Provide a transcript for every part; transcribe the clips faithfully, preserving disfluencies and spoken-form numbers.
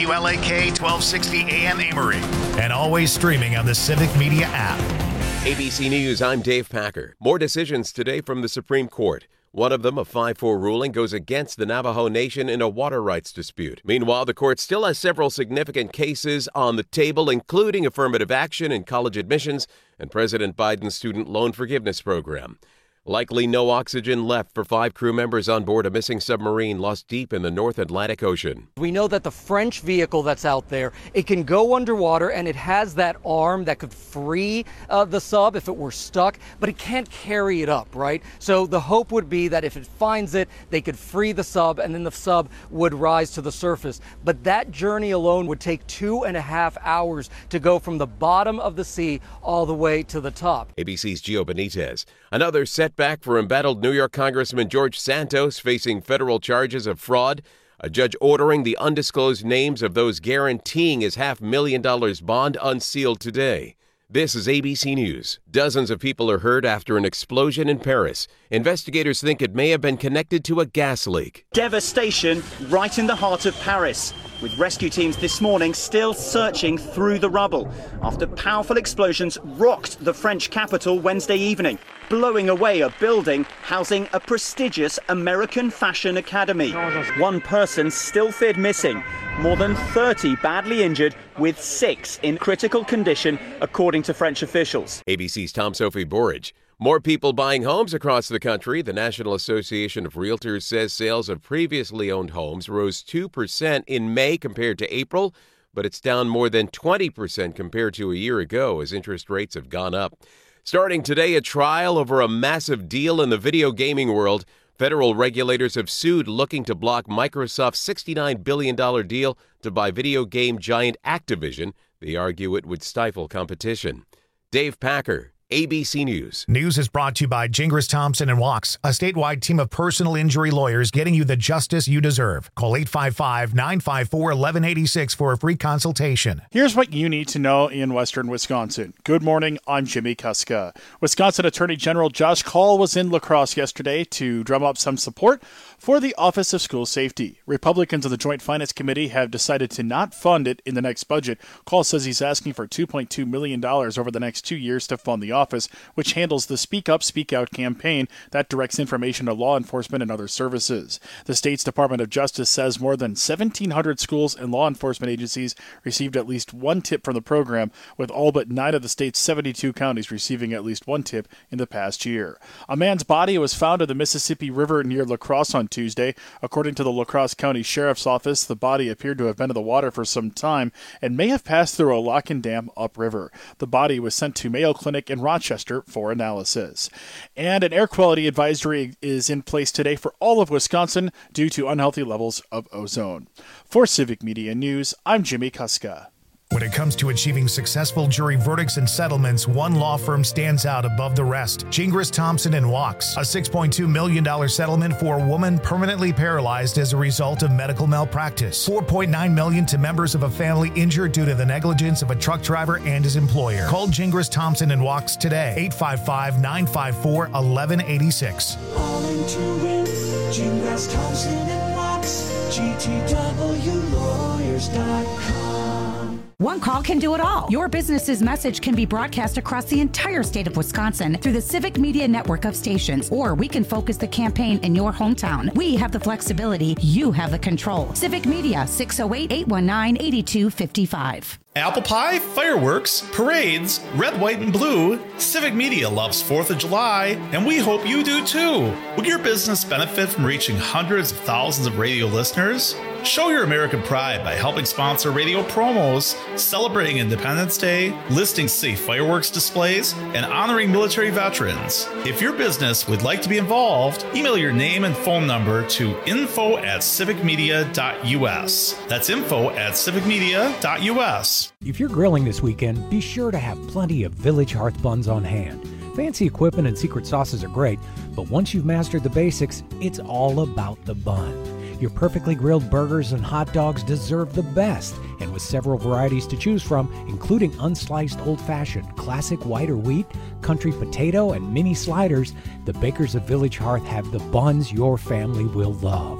W L A K twelve sixty A M Amory. And always streaming on the Civic Media app. A B C News, I'm Dave Packer. More decisions today from the Supreme Court. One of them, a five four ruling, goes against the Navajo Nation in a water rights dispute. Meanwhile, the court still has several significant cases on the table, including affirmative action in college admissions and President Biden's student loan forgiveness program. Likely no oxygen left for five crew members on board a missing submarine lost deep in the North Atlantic Ocean. We know that the French vehicle that's out there, it can go underwater and it has that arm that could free uh, the sub if it were stuck, but it can't carry it up, right? So the hope would be that if it finds it, they could free the sub and then the sub would rise to the surface. But that journey alone would take two and a half hours to go from the bottom of the sea all the way to the top. A B C's Gio Benitez. Another setback for embattled New York Congressman George Santos facing federal charges of fraud. A judge ordering the undisclosed names of those guaranteeing his half million dollars bond unsealed today. This is A B C News. Dozens of people are hurt after an explosion in Paris. Investigators think it may have been connected to a gas leak. Devastation right in the heart of Paris, with rescue teams this morning still searching through the rubble after powerful explosions rocked the French capital Wednesday evening, blowing away a building housing a prestigious American fashion academy. One person still feared missing, more than thirty badly injured, with six in critical condition, according to French officials. A B C's Tom Sophie Borage. More people buying homes across the country. The National Association of Realtors says sales of previously owned homes rose two percent in May compared to April, but it's down more than twenty percent compared to a year ago as interest rates have gone up. Starting today, a trial over a massive deal in the video gaming world. Federal regulators have sued looking to block Microsoft's sixty-nine billion dollars deal to buy video game giant Activision. They argue it would stifle competition. Dave Packer, A B C News. News is brought to you by Gingras Thompson and Walks, a statewide team of personal injury lawyers getting you the justice you deserve. Call eight five five, nine five four, one one eight six for a free consultation. Here's what you need to know in western Wisconsin. Good morning, I'm Jimmy Kuska. Wisconsin Attorney General Josh Kaul was in La Crosse yesterday to drum up some support for the Office of School Safety. Republicans of the Joint Finance Committee have decided to not fund it in the next budget. Kaul says he's asking for two point two million dollars over the next two years to fund the office, which handles the Speak Up, Speak Out campaign that directs information to law enforcement and other services. The state's Department of Justice says more than seventeen hundred schools and law enforcement agencies received at least one tip from the program, with all but nine of the state's seventy-two counties receiving at least one tip in the past year. A man's body was found in the Mississippi River near La Crosse on Tuesday. According to the La Crosse County Sheriff's Office, the body appeared to have been in the water for some time and may have passed through a lock and dam upriver. The body was sent to Mayo Clinic in Rochester for analysis. And an air quality advisory is in place today for all of Wisconsin due to unhealthy levels of ozone. For Civic Media News, I'm Jimmy Kuska. When it comes to achieving successful jury verdicts and settlements, one law firm stands out above the rest. Gingras Thompson and Walks, a six point two million dollars settlement for a woman permanently paralyzed as a result of medical malpractice. four point nine million dollars to members of a family injured due to the negligence of a truck driver and his employer. Call Gingras Thompson and Walks today, eight five five, nine five four, one one eight six. All into it, Gingras Thompson and Walks, G T W lawyers dot com. One call can do it all. Your business's message can be broadcast across the entire state of Wisconsin through the Civic Media network of stations, or we can focus the campaign in your hometown. We have the flexibility. You have the control. Civic Media, six oh eight, eight one nine, eight two five five. Apple pie, fireworks, parades, red, white, and blue. Civic Media loves fourth of July, and we hope you do too. Would your business benefit from reaching hundreds of thousands of radio listeners? Show your American pride by helping sponsor radio promos, celebrating Independence Day, listing safe fireworks displays, and honoring military veterans. If your business would like to be involved, email your name and phone number to info at civic media dot u s. That's info at civic media dot u s. If you're grilling this weekend, be sure to have plenty of Village Hearth buns on hand. Fancy equipment and secret sauces are great, but once you've mastered the basics, it's all about the bun. Your perfectly grilled burgers and hot dogs deserve the best, and with several varieties to choose from, including unsliced old-fashioned, classic white or wheat, country potato, and mini sliders, the bakers of Village Hearth have the buns your family will love.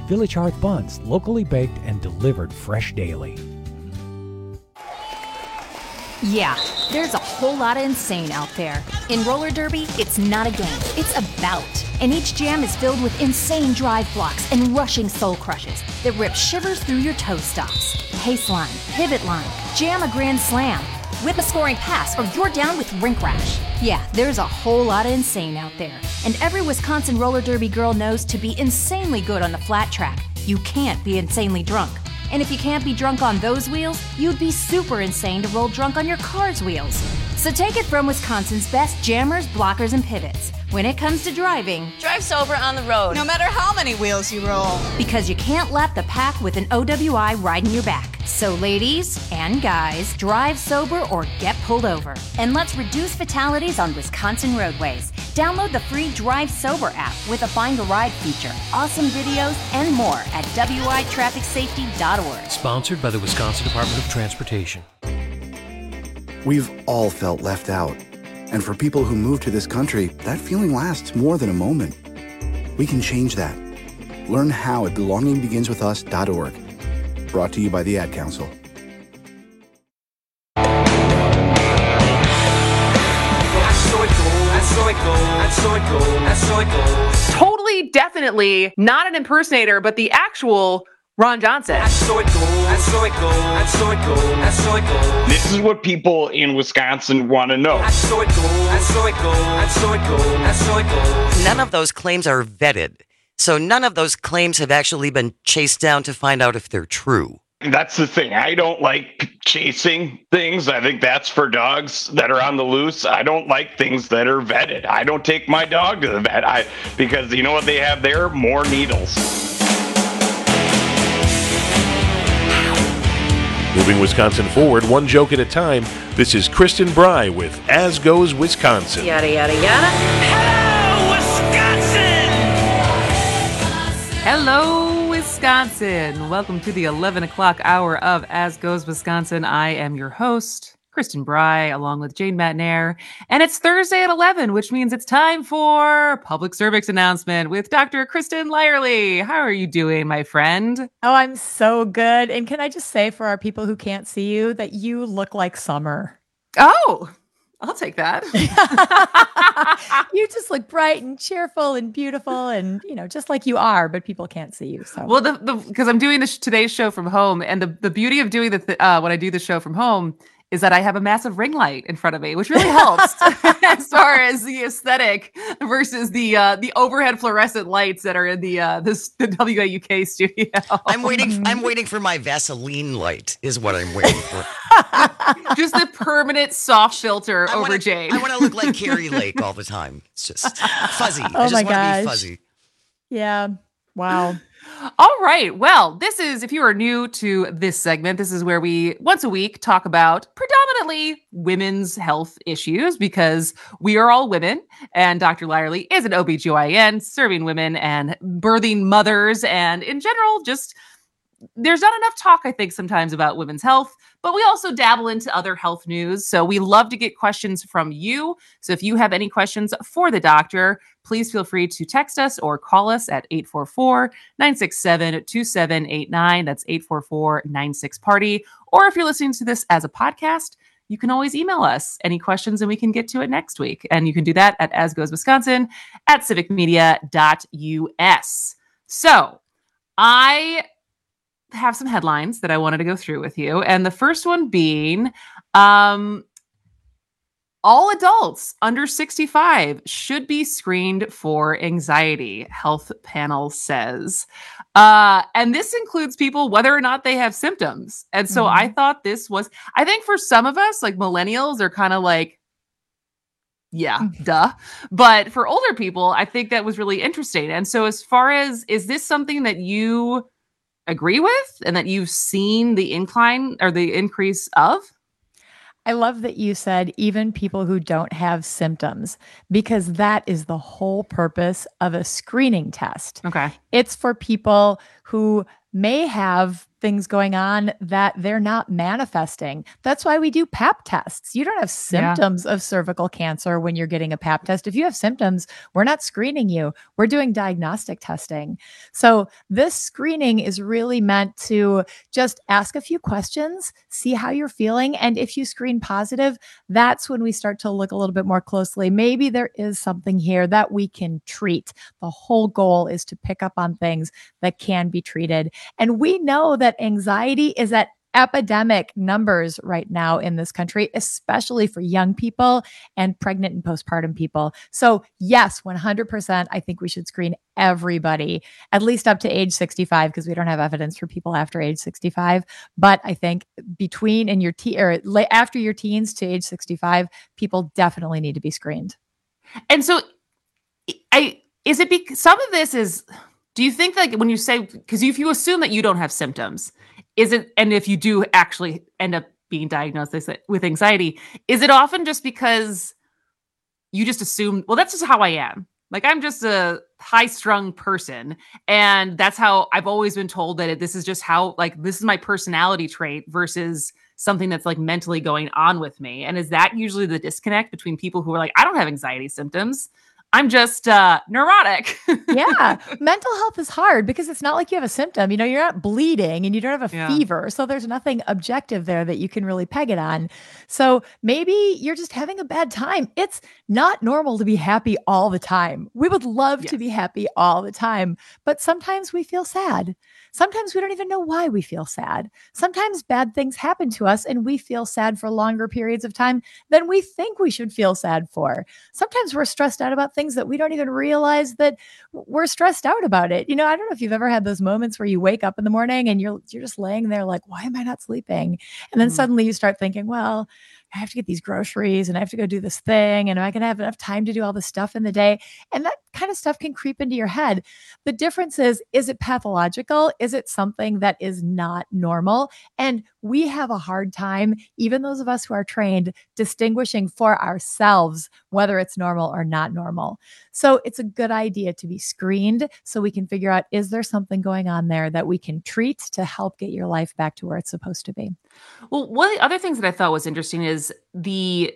Village Hearth Buns, locally baked and delivered fresh daily. Yeah, there's a whole lot of insane out there. In roller derby, it's not a game, it's a bout. And each jam is filled with insane drive blocks and rushing soul crushes that rip shivers through your toe stops. Pace line, pivot line, jam a grand slam, whip a scoring pass, or you're down with rink rash. Yeah, there's a whole lot of insane out there. And every Wisconsin roller derby girl knows to be insanely good on the flat track, you can't be insanely drunk. And if you can't be drunk on those wheels, you'd be super insane to roll drunk on your car's wheels. So take it from Wisconsin's best jammers, blockers, and pivots. When it comes to driving, drive sober on the road, no matter how many wheels you roll. Because you can't lap the pack with an O W I riding your back. So ladies and guys, drive sober or get pulled over. And let's reduce fatalities on Wisconsin roadways. Download the free Drive Sober app with a Find a Ride feature, awesome videos, and more at W I traffic safety dot org. Sponsored by the Wisconsin Department of Transportation. We've all felt left out. And for people who move to this country, that feeling lasts more than a moment. We can change that. Learn how at belonging begins with us dot org. Brought to you by the Ad Council. Totally, definitely not an impersonator, but the actual Ron Johnson. This is what people in Wisconsin want to know. None of those claims are vetted. So none of those claims have actually been chased down to find out if they're true. That's the thing. I don't like chasing things. I think that's for dogs that are on the loose. I don't like things that are vetted. I don't take my dog to the vet I, because you know what they have there? More needles. Moving Wisconsin forward, one joke at a time. This is Kristen Bry with As Goes Wisconsin. Yada, yada, yada. Hello, Wisconsin! Hello, Wisconsin. Welcome to the eleven o'clock hour of As Goes Wisconsin. I am your host, Kristen Bry, along with Jane Matnair. And it's Thursday at eleven, which means it's time for Public Service Announcement with Doctor Kristen Lyerly. How are you doing, my friend? Oh, I'm so good. And can I just say for our people who can't see you that you look like summer. Oh, I'll take that. You just look bright and cheerful and beautiful and, you know, just like you are, but people can't see you. So, well, the the because I'm doing this today's show from home, and the, the beauty of doing the th- uh, when I do the show from home is that I have a massive ring light in front of me, which really helps as far as the aesthetic versus the uh, the overhead fluorescent lights that are in the uh, this the W A U K studio. I'm waiting. I'm waiting for my Vaseline light. Is what I'm waiting for. Just the permanent soft filter I over wanna, Jane. I want to look like Carrie Lake all the time. It's just fuzzy. Oh I just my want gosh. to be fuzzy. Yeah. Wow. All right. Well, this is, if you are new to this segment, this is where we once a week talk about predominantly women's health issues because we are all women. And Doctor Lyerly is an O B G Y N serving women and birthing mothers. And in general, just there's not enough talk, I think, sometimes about women's health, but we also dabble into other health news. So we love to get questions from you. So if you have any questions for the doctor, please feel free to text us or call us at eight four four, nine six seven, two seven eight nine. That's eight four four, nine six, party. Or if you're listening to this as a podcast, you can always email us any questions and we can get to it next week. And you can do that at asgoeswisconsin at civic media dot U S. So I have some headlines that I wanted to go through with you. And the first one being, um, all adults under sixty-five should be screened for anxiety, health panel says. Uh, and this includes people whether or not they have symptoms. And so mm-hmm. I thought this was, I think for some of us, like millennials are kind of like, yeah, duh. But for older people, I think that was really interesting. And so as far as, is this something that you agree with and that you've seen the incline or the increase of? I love that you said even people who don't have symptoms, because that is the whole purpose of a screening test. Okay. It's for people who may have things going on that they're not manifesting. That's why we do pap tests. You don't have symptoms yeah. of cervical cancer when you're getting a pap test. If you have symptoms, we're not screening you. We're doing diagnostic testing. So this screening is really meant to just ask a few questions, see how you're feeling. And if you screen positive, that's when we start to look a little bit more closely. Maybe there is something here that we can treat. The whole goal is to pick up on things that can be treated. And we know that anxiety is at epidemic numbers right now in this country, especially for young people and pregnant and postpartum people. So yes, one hundred percent, I think we should screen everybody, at least up to age sixty-five, because we don't have evidence for people after age sixty-five. But I think between and your te- or after your teens to age sixty-five, people definitely need to be screened. And so I, is it because some of this is, do you think like when you say, because if you assume that you don't have symptoms, is it, and if you do actually end up being diagnosed with anxiety, is it often just because you just assume, well, that's just how I am. Like I'm just a high strung person. And that's how I've always been told that it, this is just how, like, this is my personality trait versus something that's like mentally going on with me. And is that usually the disconnect between people who are like, I don't have anxiety symptoms, I'm just uh, neurotic. Yeah. Mental health is hard because it's not like you have a symptom. You know, you're not bleeding and you don't have a yeah. fever. So there's nothing objective there that you can really peg it on. So maybe you're just having a bad time. It's not normal to be happy all the time. We would love yes. to be happy all the time, but sometimes we feel sad. Sometimes we don't even know why we feel sad. Sometimes bad things happen to us and we feel sad for longer periods of time than we think we should feel sad for. Sometimes we're stressed out about things that we don't even realize that we're stressed out about it. You know, I don't know if you've ever had those moments where you wake up in the morning and you're you're just laying there like, why am I not sleeping? And then mm. suddenly you start thinking, well, I have to get these groceries and I have to go do this thing. And am I going to have enough time to do all this stuff in the day? And that kind of stuff can creep into your head. The difference is, is it pathological? Is it something that is not normal? And we have a hard time, even those of us who are trained, distinguishing for ourselves whether it's normal or not normal. So it's a good idea to be screened so we can figure out, is there something going on there that we can treat to help get your life back to where it's supposed to be? Well, one of the other things that I thought was interesting is the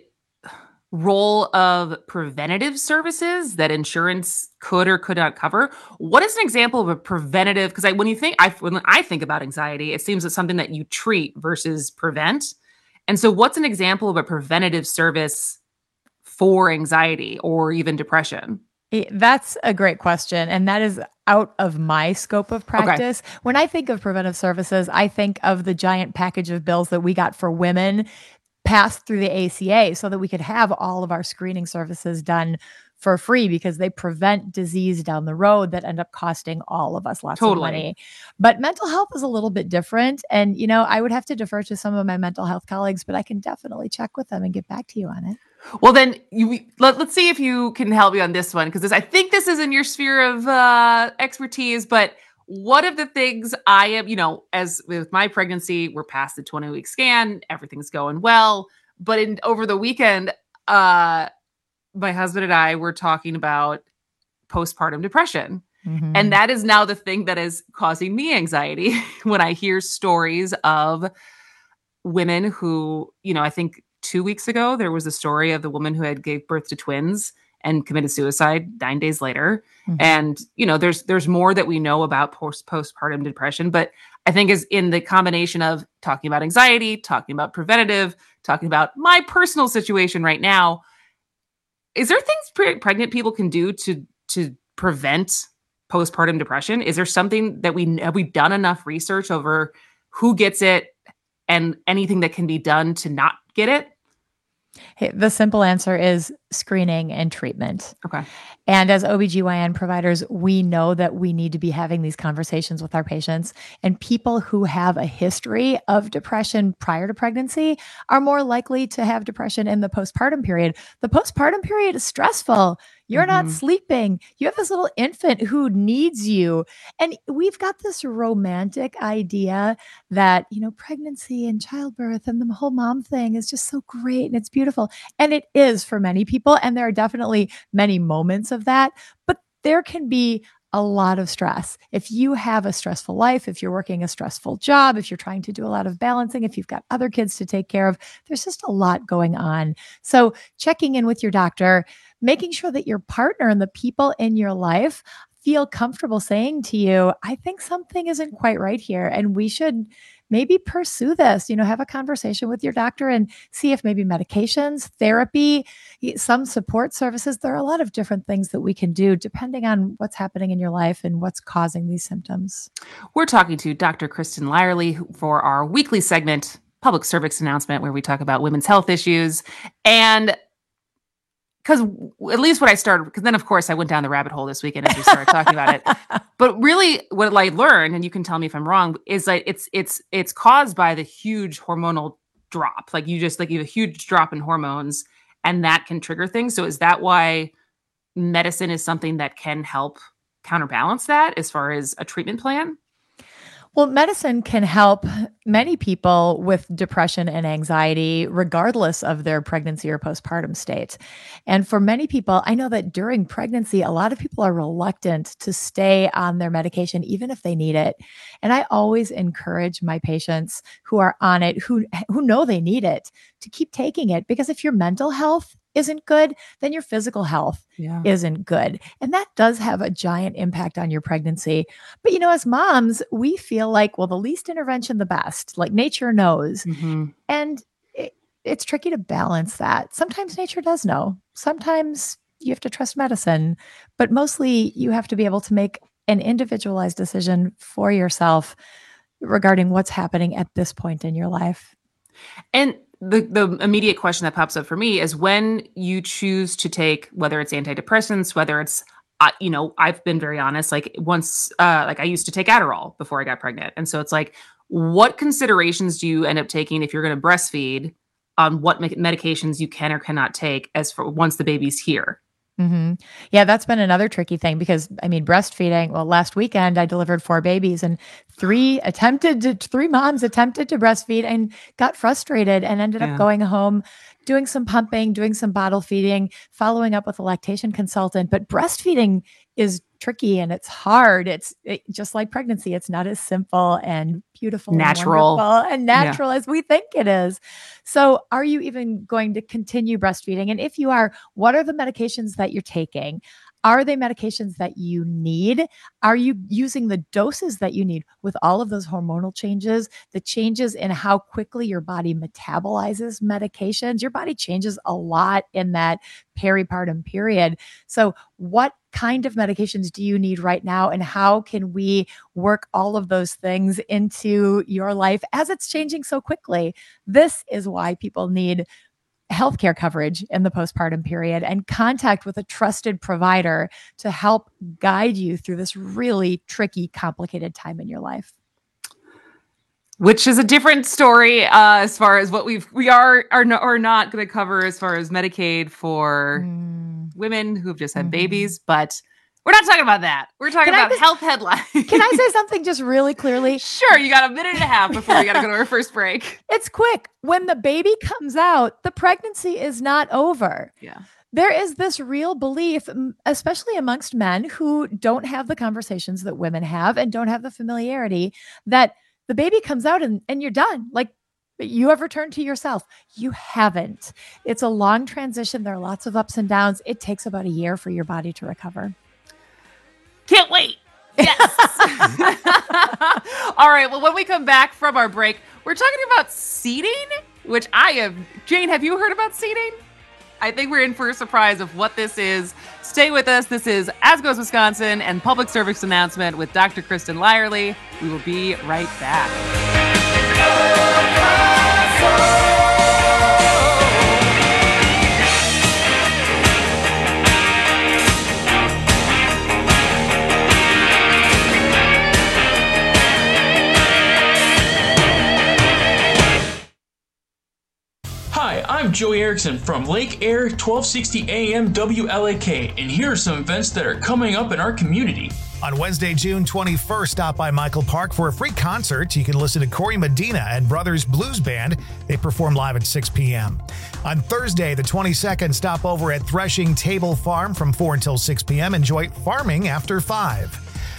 role of preventative services that insurance could or could not cover. What is an example of a preventative? Because I, when you think, I, when I think about anxiety, it seems it's something that you treat versus prevent. And so what's an example of a preventative service for anxiety or even depression? That's a great question. And that is out of my scope of practice. Okay. When I think of preventive services, I think of the giant package of bills that we got for women passed through the A C A so that we could have all of our screening services done for free because they prevent disease down the road that end up costing all of us lots totally. of money. But mental health is a little bit different. And, you know, I would have to defer to some of my mental health colleagues, but I can definitely check with them and get back to you on it. Well, then you, let, let's see if you can help me on this one, because I think this is in your sphere of uh, expertise. But one of the things I am, you know, as with my pregnancy, we're past the twenty week scan, everything's going well. But in over the weekend, uh, my husband and I were talking about postpartum depression. Mm-hmm. And that is now the thing that is causing me anxiety when I hear stories of women who, you know, I think two weeks ago, there was a story of the woman who had gave birth to twins and committed suicide nine days later. Mm-hmm. And, you know, there's, there's more that we know about post postpartum depression, but I think is in the combination of talking about anxiety, talking about preventative, talking about my personal situation right now. Is there things pre- pregnant people can do to, to prevent postpartum depression? Is there something that we, have we done enough research over who gets it and anything that can be done to not get it? Hey, the simple answer is screening and treatment. Okay. And as O B G Y N providers, we know that we need to be having these conversations with our patients. And people who have a history of depression prior to pregnancy are more likely to have depression in the postpartum period. The postpartum period is stressful. You're mm-hmm. not sleeping. You have this little infant who needs you. And we've got this romantic idea that, you know, pregnancy and childbirth and the whole mom thing is just so great and it's beautiful. And it is for many people. And there are definitely many moments of that. But there can be a lot of stress. If you have a stressful life, if you're working a stressful job, if you're trying to do a lot of balancing, if you've got other kids to take care of, there's just a lot going on. So checking in with your doctor, making sure that your partner and the people in your life feel comfortable saying to you, I think something isn't quite right here, and we should maybe pursue this, you know, have a conversation with your doctor and see if maybe medications, therapy, some support services. There are a lot of different things that we can do depending on what's happening in your life and what's causing these symptoms. We're talking to Doctor Kristen Lyerly for our weekly segment, Public Service Announcement, where we talk about women's health issues. And because at least what I started, because then, of course, I went down the rabbit hole this weekend as we started talking about it. But really what I learned, and you can tell me if I'm wrong, is that it's it's it's caused by the huge hormonal drop. Like you just like you have a huge drop in hormones, and that can trigger things. So is that why medicine is something that can help counterbalance that as far as a treatment plan? Well, medicine can help many people with depression and anxiety, regardless of their pregnancy or postpartum state. And for many people, I know that during pregnancy, a lot of people are reluctant to stay on their medication, even if they need it. And I always encourage my patients who are on it, who, who know they need it, to keep taking it. Because if your mental health isn't good, then your physical health yeah. isn't good. And that does have a giant impact on your pregnancy. But, you know, as moms, we feel like, well, the least intervention, the best, like nature knows. Mm-hmm. And it, it's tricky to balance that. Sometimes nature does know. Sometimes you have to trust medicine, but mostly you have to be able to make an individualized decision for yourself regarding what's happening at this point in your life. And The the immediate question that pops up for me is when you choose to take, whether it's antidepressants, whether it's, uh, you know, I've been very honest, like once, uh, like I used to take Adderall before I got pregnant. And so it's like, what considerations do you end up taking if you're going to breastfeed on what me- medications you can or cannot take as for once the baby's here? Mm-hmm. Yeah, that's been another tricky thing because, I mean, breastfeeding, well, last weekend I delivered four babies and three attempted to, three moms attempted to breastfeed and got frustrated and ended yeah. up going home, doing some pumping, doing some bottle feeding, following up with a lactation consultant. But breastfeeding is tricky and it's hard. It's it, just like pregnancy. It's not as simple and beautiful, natural, and, and natural yeah. as we think it is. So are you even going to continue breastfeeding? And if you are, what are the medications that you're taking? Are they medications that you need? Are you using the doses that you need with all of those hormonal changes, the changes in how quickly your body metabolizes medications? Your body changes a lot in that peripartum period. So what kind of medications do you need right now? And how can we work all of those things into your life as it's changing so quickly? This is why people need healthcare coverage in the postpartum period and contact with a trusted provider to help guide you through this really tricky, complicated time in your life. Which is a different story uh, as far as what we've we are are not, are not going to cover as far as Medicaid for mm. women who've just had mm-hmm. babies, but we're not talking about that. We're talking can about just, health headlines. Can I say something just really clearly? Sure. You got a minute and a half before we got to go to our first break. It's quick. When the baby comes out, the pregnancy is not over. Yeah. There is this real belief, especially amongst men who don't have the conversations that women have and don't have the familiarity, that the baby comes out and, and you're done. Like, you have returned to yourself. You haven't. It's a long transition. There are lots of ups and downs. It takes about a year for your body to recover. Can't wait. Yes. All right. Well, when we come back from our break, we're talking about seeding, which I have. Jane, have you heard about seeding? I think we're in for a surprise of what this is. Stay with us. This is As Goes Wisconsin and Public Service Announcement with Doctor Kristen Lyerly. We will be right back. Hi, I'm Joey Erickson from Lake Air twelve sixty A M W L A K, and here are some events that are coming up in our community. On Wednesday, June twenty-first, stop by Michael Park for a free concert. You can listen to Corey Medina and Brothers Blues Band. They perform live at six p.m. On Thursday, the twenty-second, stop over at Threshing Table Farm from four until six p.m. Enjoy farming after five.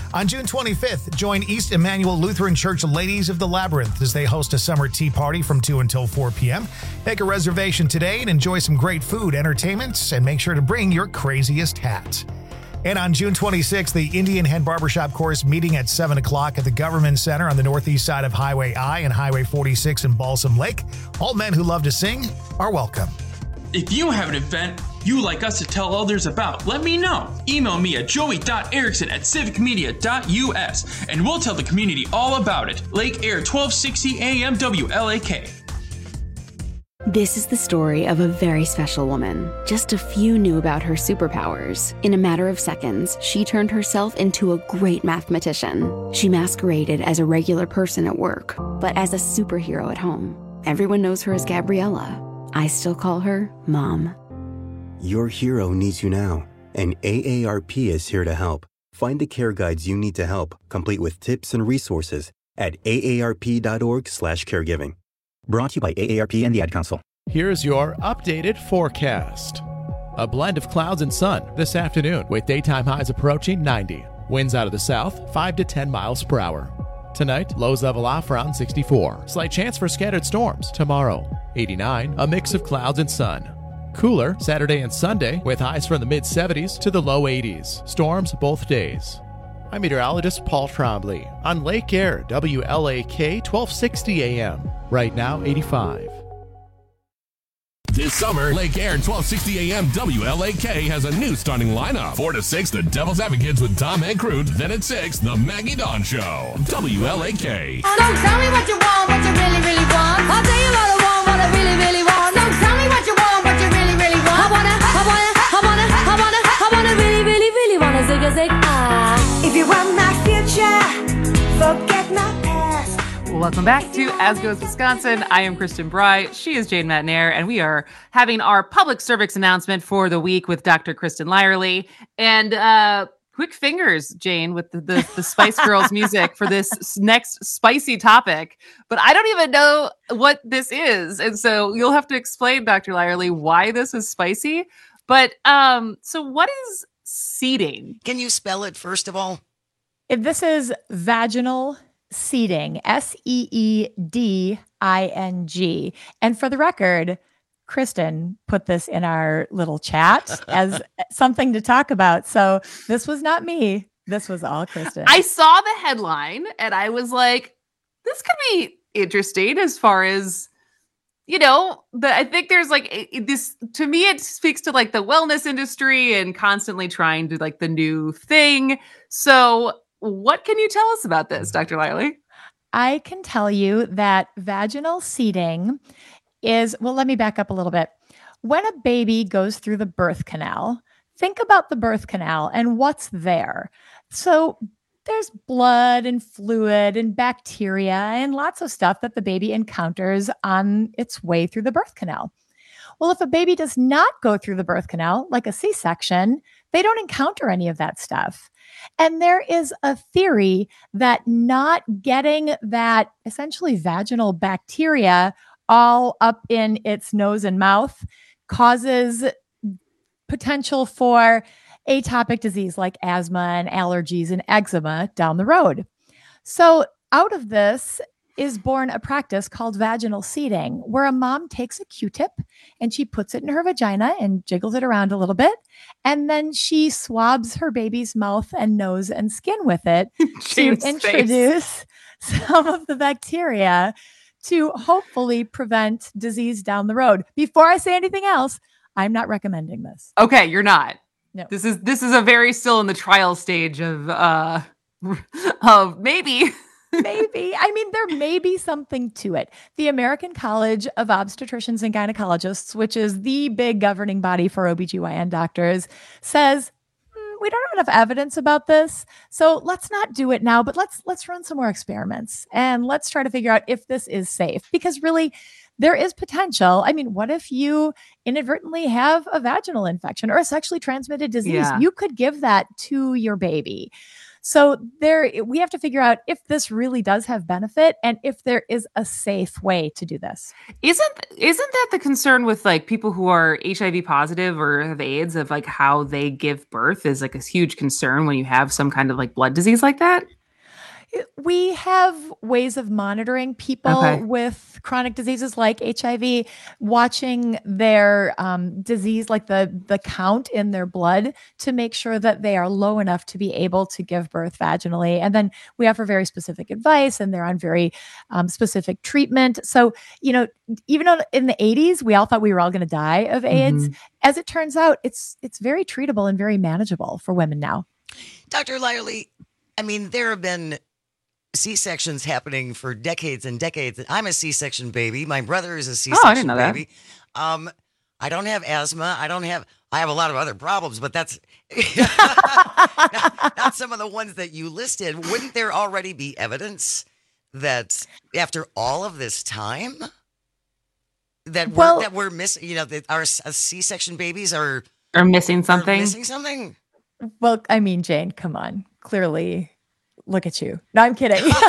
On June twenty-fifth, join East Emmanuel Lutheran Church Ladies of the Labyrinth as they host a summer tea party from two until four p.m. Make a reservation today and enjoy some great food, entertainment, and make sure to bring your craziest hat. And on June twenty-sixth, the Indian Head Barbershop Course meeting at seven o'clock at the Government Center on the northeast side of Highway I and Highway forty-six in Balsam Lake. All men who love to sing are welcome. If you have an event you'd like us to tell others about, let me know. Email me at joey dot erickson at civic media dot u s and we'll tell the community all about it. Lake Air, twelve sixty A M W L A K. This is the story of a very special woman. Just a few knew about her superpowers. In a matter of seconds, she turned herself into a great mathematician. She masqueraded as a regular person at work, but as a superhero at home. Everyone knows her as Gabriella. I still call her Mom. Your hero needs you now, and A A R P is here to help. Find the care guides you need to help, complete with tips and resources at A A R P dot org slash caregiving. Brought to you by A A R P and the Ad Council. Here's your updated forecast. A blend of clouds and sun this afternoon with daytime highs approaching ninety. Winds out of the south, five to ten miles per hour. Tonight, lows level off around sixty-four. Slight chance for scattered storms. Tomorrow, eighty-nine, a mix of clouds and sun. Cooler Saturday and Sunday with highs from the mid seventies to the low eighties. Storms both days. I'm meteorologist Paul Trombley on Lake Air, W L A K, twelve sixty A M. Right now, eighty-five. This summer, Lake Air twelve sixty A M W L A K has a new starting lineup. four to six, the Devil's Advocates with Tom Hankrute. Then at six, the Maggie Dawn Show. W L A K. Don't tell me what you want, what you really, really want. I'll tell you what I want, what I really, really want. Don't tell me what you want, what you really, really want. I wanna, I wanna, I wanna, I wanna, I wanna really, really, really wanna zig a zig ah. If you want my future, forget my past. Welcome back to As Goes Wisconsin. I am Kristen Bry. She is Jane Matnair, and we are having our public service announcement for the week with Doctor Kristen Lyerly. And uh, quick fingers, Jane, with the, the, the Spice Girls music for this next spicy topic. But I don't even know what this is. And so you'll have to explain, Doctor Lyerly, why this is spicy. But um, so what is seeding? Can you spell it, first of all? If this is vaginal seeding, S E E D I N G. And for the record, Kristen put this in our little chat as something to talk about. So this was not me. This was all Kristen. I saw the headline and I was like, this could be interesting as far as, you know, the, I think there's like it, this, to me, it speaks to like the wellness industry and constantly trying to like the new thing. So what can you tell us about this, Doctor Lyerly? I can tell you that vaginal seeding is, well, let me back up a little bit. When a baby goes through the birth canal, think about the birth canal and what's there. So there's blood and fluid and bacteria and lots of stuff that the baby encounters on its way through the birth canal. Well, if a baby does not go through the birth canal, like a C-section, they don't encounter any of that stuff. And there is a theory that not getting that essentially vaginal bacteria all up in its nose and mouth causes potential for atopic disease like asthma and allergies and eczema down the road. So out of this is born a practice called vaginal seeding, where a mom takes a Q-tip and she puts it in her vagina and jiggles it around a little bit. And then she swabs her baby's mouth and nose and skin with it to introduce face. some of the bacteria to hopefully prevent disease down the road. Before I say anything else, I'm not recommending this. Okay, you're not. No. This is this is a very still in the trial stage of uh of maybe Maybe. I mean, there may be something to it. The American College of Obstetricians and Gynecologists, which is the big governing body for O B G Y N doctors, says, mm, we don't have enough evidence about this. So let's not do it now, but let's let's run some more experiments and let's try to figure out if this is safe. Because really, there is potential. I mean, what if you inadvertently have a vaginal infection or a sexually transmitted disease? Yeah. You could give that to your baby. So there, we have to figure out if this really does have benefit and if there is a safe way to do this. Isn't isn't that the concern with like people who are H I V positive or have AIDS, of like how they give birth is like a huge concern when you have some kind of like blood disease like that? We have ways of monitoring people Okay. with chronic diseases like H I V, watching their um, disease, like the the count in their blood, to make sure that they are low enough to be able to give birth vaginally. And then we offer very specific advice, and they're on very um, specific treatment. So, you know, even though in the eighties, we all thought we were all going to die of AIDS. Mhm. As it turns out, it's it's very treatable and very manageable for women now. Doctor Lyerly, I mean, there have been C-sections happening for decades and decades. I'm a C-section baby. My brother is a C-section Oh, I didn't know that. baby. Um, I don't have asthma. I don't have, I have a lot of other problems, but that's not, not some of the ones that you listed. Wouldn't there already be evidence that after all of this time that Well- we're, that we're missing, you know, that our s- uh, C-section babies are, Or missing are something? missing something? Well, I mean, Jane, come on. Clearly, look at you. No, I'm kidding. Just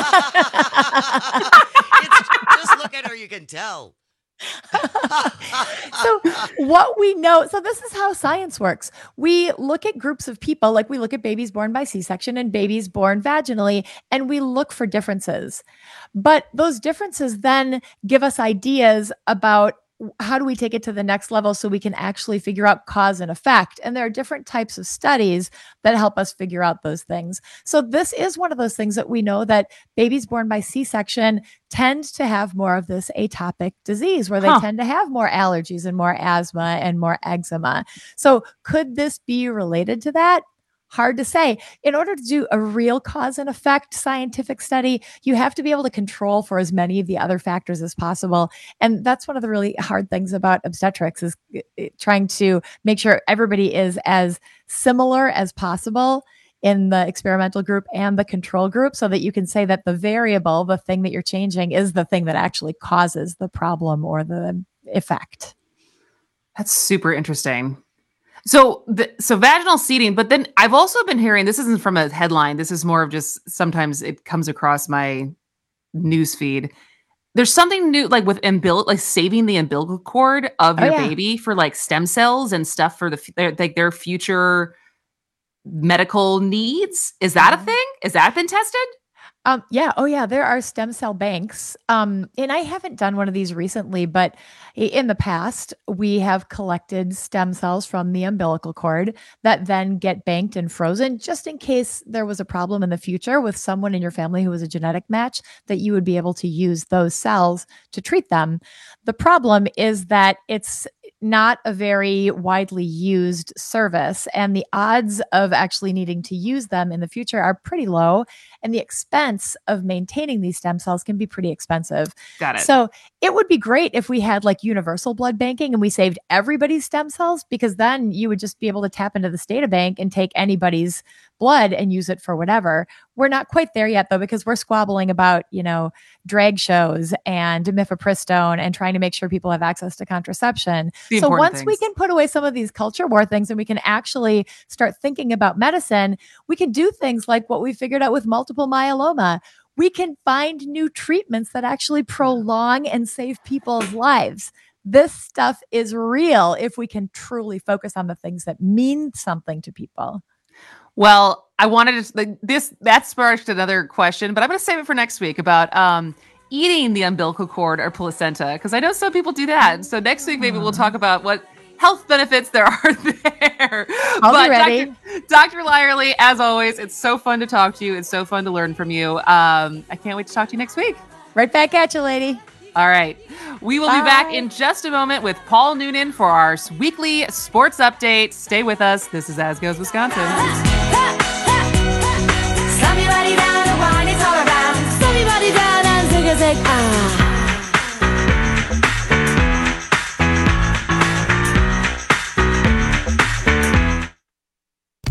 look at her, you can tell. So what we know, so this is how science works. We look at groups of people, like we look at babies born by C-section and babies born vaginally, and we look for differences. But those differences then give us ideas about how do we take it to the next level so we can actually figure out cause and effect. And there are different types of studies that help us figure out those things. So this is one of those things that we know that babies born by C-section tend to have more of this atopic disease, where they Huh. tend to have more allergies and more asthma and more eczema. So could this be related to that? Hard to say. In order to do a real cause and effect scientific study, you have to be able to control for as many of the other factors as possible. And that's one of the really hard things about obstetrics, is uh, uh, trying to make sure everybody is as similar as possible in the experimental group and the control group, so that you can say that the variable, the thing that you're changing, is the thing that actually causes the problem or the effect. That's super interesting. So, the, so vaginal seeding, but then I've also been hearing, this isn't from a headline. This is more of just, sometimes it comes across my news feed. There's something new, like with umbil, like saving the umbilical cord of Oh, your yeah. baby for like stem cells and stuff for the, f- their, like their future medical needs. Is that a thing? Is that been tested? Um, yeah. Oh, yeah. There are stem cell banks. Um, and I haven't done one of these recently, but i- in the past, we have collected stem cells from the umbilical cord that then get banked and frozen, just in case there was a problem in the future with someone in your family who was a genetic match, that you would be able to use those cells to treat them. The problem is that it's not a very widely used service, and the odds of actually needing to use them in the future are pretty low, and the expense of maintaining these stem cells can be pretty expensive. Got it. So it would be great if we had like universal blood banking and we saved everybody's stem cells, because then you would just be able to tap into the data bank and take anybody's blood and use it for whatever. We're not quite there yet, though, because we're squabbling about, you know, drag shows and mifepristone and trying to make sure people have access to contraception. The So important once we things. can put away some of these culture war things and we can actually start thinking about medicine, we can do things like what we figured out with multiple myeloma. We can find new treatments that actually prolong and save people's lives. This stuff is real if we can truly focus on the things that mean something to people. Well, I wanted to, like, this, that sparked another question, but I'm going to save it for next week about um, eating the umbilical cord or placenta, because I know some people do that. So next week, maybe we'll talk about what health benefits there are there. I'll but be ready. Doctor Doctor Lyerly, as always, it's so fun to talk to you. It's so fun to learn from you. Um, I can't wait to talk to you next week. Right back at you, lady. All right. We will be back in just a moment with Paul Noonan for our weekly sports update. Stay with us. This is As Goes Wisconsin. Slam your body down and wine it all around. Slam your body down and zig a zig ah. This summer,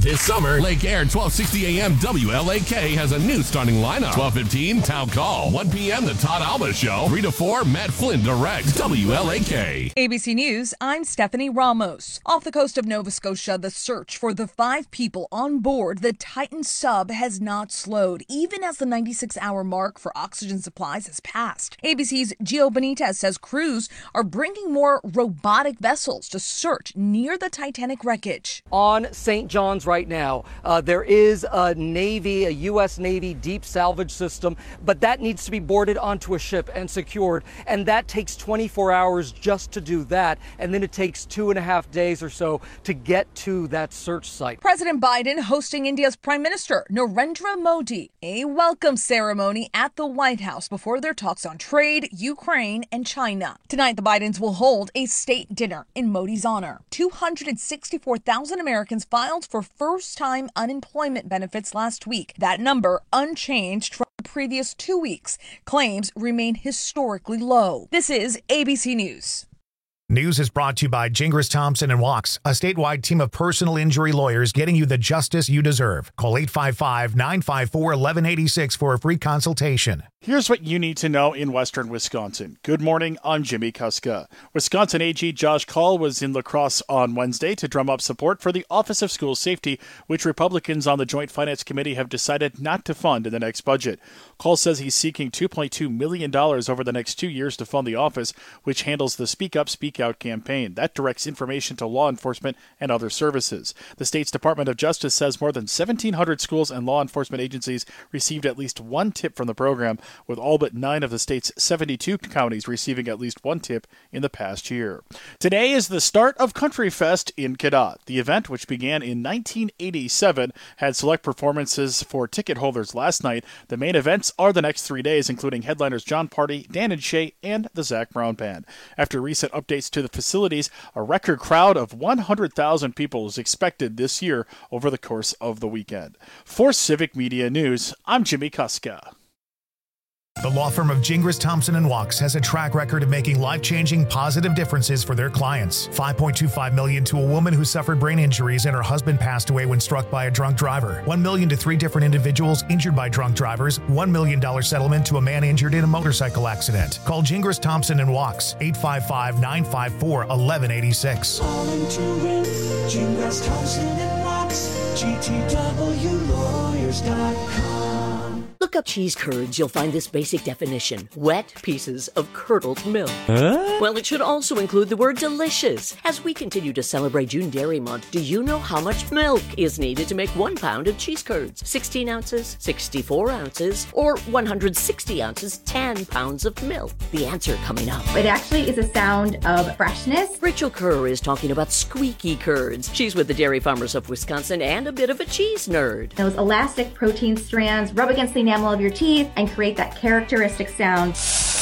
alert. Lake Air, twelve sixty A M W L A K has a new starting lineup. twelve fifteen, Town Call. one p.m., The Todd Alba Show. three to four, Matt Flynn Direct. W L A K. A B C News, I'm Stephanie Ramos. Off the coast of Nova Scotia, the search for the five people on board the Titan sub has not slowed, even as the ninety-six hour mark for oxygen supplies has passed. A B C's Gio Benitez says crews are bringing more robotic vessels to search near the Titanic wreckage. On Saint John's right now, uh, there is a Navy, a U S Navy deep salvage system, but that needs to be boarded onto a ship and secured, and that takes twenty-four hours just to do that, and then it takes two and a half days or so to get to that search site. President Biden hosting India's Prime Minister Narendra Modi, a welcome ceremony at the White House before their talks on trade, Ukraine, and China. Tonight, the Bidens will hold a state dinner in Modi's honor. two hundred sixty-four thousand Americans filed for first-time unemployment benefits last week. That number unchanged from the previous two weeks. Claims remain historically low. This is A B C News. News is brought to you by Gingras Thompson and Walks, a statewide team of personal injury lawyers getting you the justice you deserve. Call eight five five, nine five four, one one eight six for a free consultation. Here's what you need to know in western Wisconsin. Good morning, I'm Jimmy Kuska. Wisconsin A G Josh Kaul was in La Crosse on Wednesday to drum up support for the Office of School Safety, which Republicans on the Joint Finance Committee have decided not to fund in the next budget. Kaul says he's seeking two point two million dollars over the next two years to fund the office, which handles the Speak Up, Speak Out campaign. That directs information to law enforcement and other services. The state's Department of Justice says more than seventeen hundred schools and law enforcement agencies received at least one tip from the program, with all but nine of the state's seventy-two counties receiving at least one tip in the past year. Today is the start of Country Fest in Cadott. The event, which began in nineteen eighty-seven, had select performances for ticket holders last night. The main events are the next three days, including headliners John Party, Dan and Shay, and the Zach Brown Band. After recent updates to the facilities, a record crowd of one hundred thousand people is expected this year over the course of the weekend. For Civic Media News, I'm Jimmy Kuska. The law firm of Gingras Thompson and Walks has a track record of making life-changing positive differences for their clients. five point two five million dollars to a woman who suffered brain injuries and her husband passed away when struck by a drunk driver. one million dollars to three different individuals injured by drunk drivers. one million dollars settlement to a man injured in a motorcycle accident. Call Gingras Thompson and Walks, eight five five, nine five four, one one eight six. Calling to ring, Gingras Thompson and Walks, G T W lawyers dot com. Look up cheese curds, you'll find this basic definition: wet pieces of curdled milk. Huh? Well, it should also include the word delicious. As we continue to celebrate June Dairy Month, do you know how much milk is needed to make one pound of cheese curds? sixteen ounces, sixty-four ounces, or one hundred sixty ounces, ten pounds of milk? The answer coming up. It actually is a sound of freshness. Rachel Kerr is talking about squeaky curds. She's with the Dairy Farmers of Wisconsin and a bit of a cheese nerd. Those elastic protein strands rub against the enamel of your teeth and create that characteristic sound.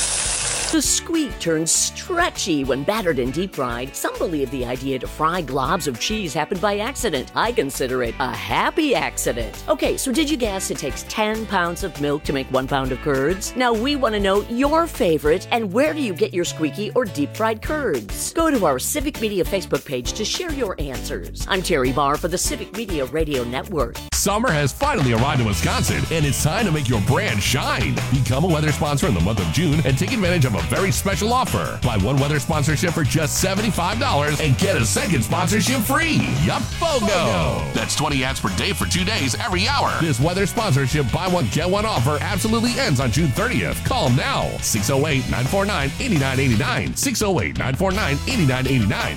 The squeak turns stretchy when battered and deep fried. Some believe the idea to fry globs of cheese happened by accident. I consider it a happy accident. Okay, so did you guess it takes ten pounds of milk to make one pound of curds? Now we want to know your favorite and where do you get your squeaky or deep fried curds? Go to our Civic Media Facebook page to share your answers. I'm Terry Barr for the Civic Media Radio Network. Summer has finally arrived in Wisconsin, and it's time to make your brand shine. Become a weather sponsor in the month of June and take advantage of a very special offer. Buy one weather sponsorship for just seventy-five dollars and get a second sponsorship free. Yup, BOGO. That's twenty ads per day for two days every hour. This weather sponsorship buy one, get one offer absolutely ends on June thirtieth. Call now. six oh eight, nine four nine, eight nine eight nine. six oh eight, nine four nine, eight nine eight nine.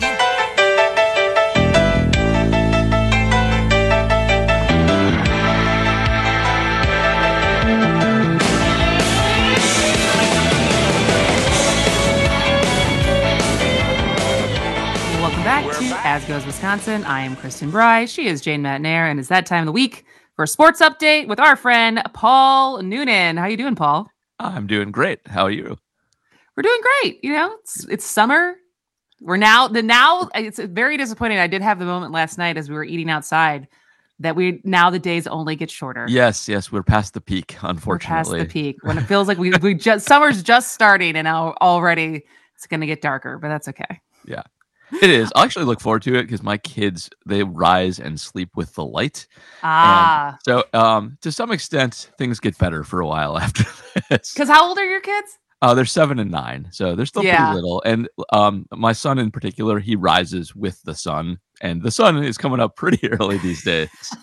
Back to As Goes Wisconsin. I am Kristen Bry. She is Jane Matnair, and it's that time of the week for a sports update with our friend Paul Noonan. How you doing, Paul? I'm doing great. How are you? We're doing great. You know, it's it's summer. We're now the now. It's very disappointing. I did have the moment last night as we were eating outside that we now the days only get shorter. Yes, yes, we're past the peak. Unfortunately, we're past the peak when it feels like we we just summer's just starting, and now already it's going to get darker. But that's okay. Yeah. It is. I actually look forward to it because my kids, they rise and sleep with the light. Ah. And so um, to some extent, things get better for a while after this. Because how old are your kids? Uh, they're seven and nine, so they're still Yeah. pretty little. And um, my son in particular, he rises with the sun, and the sun is coming up pretty early these days. So,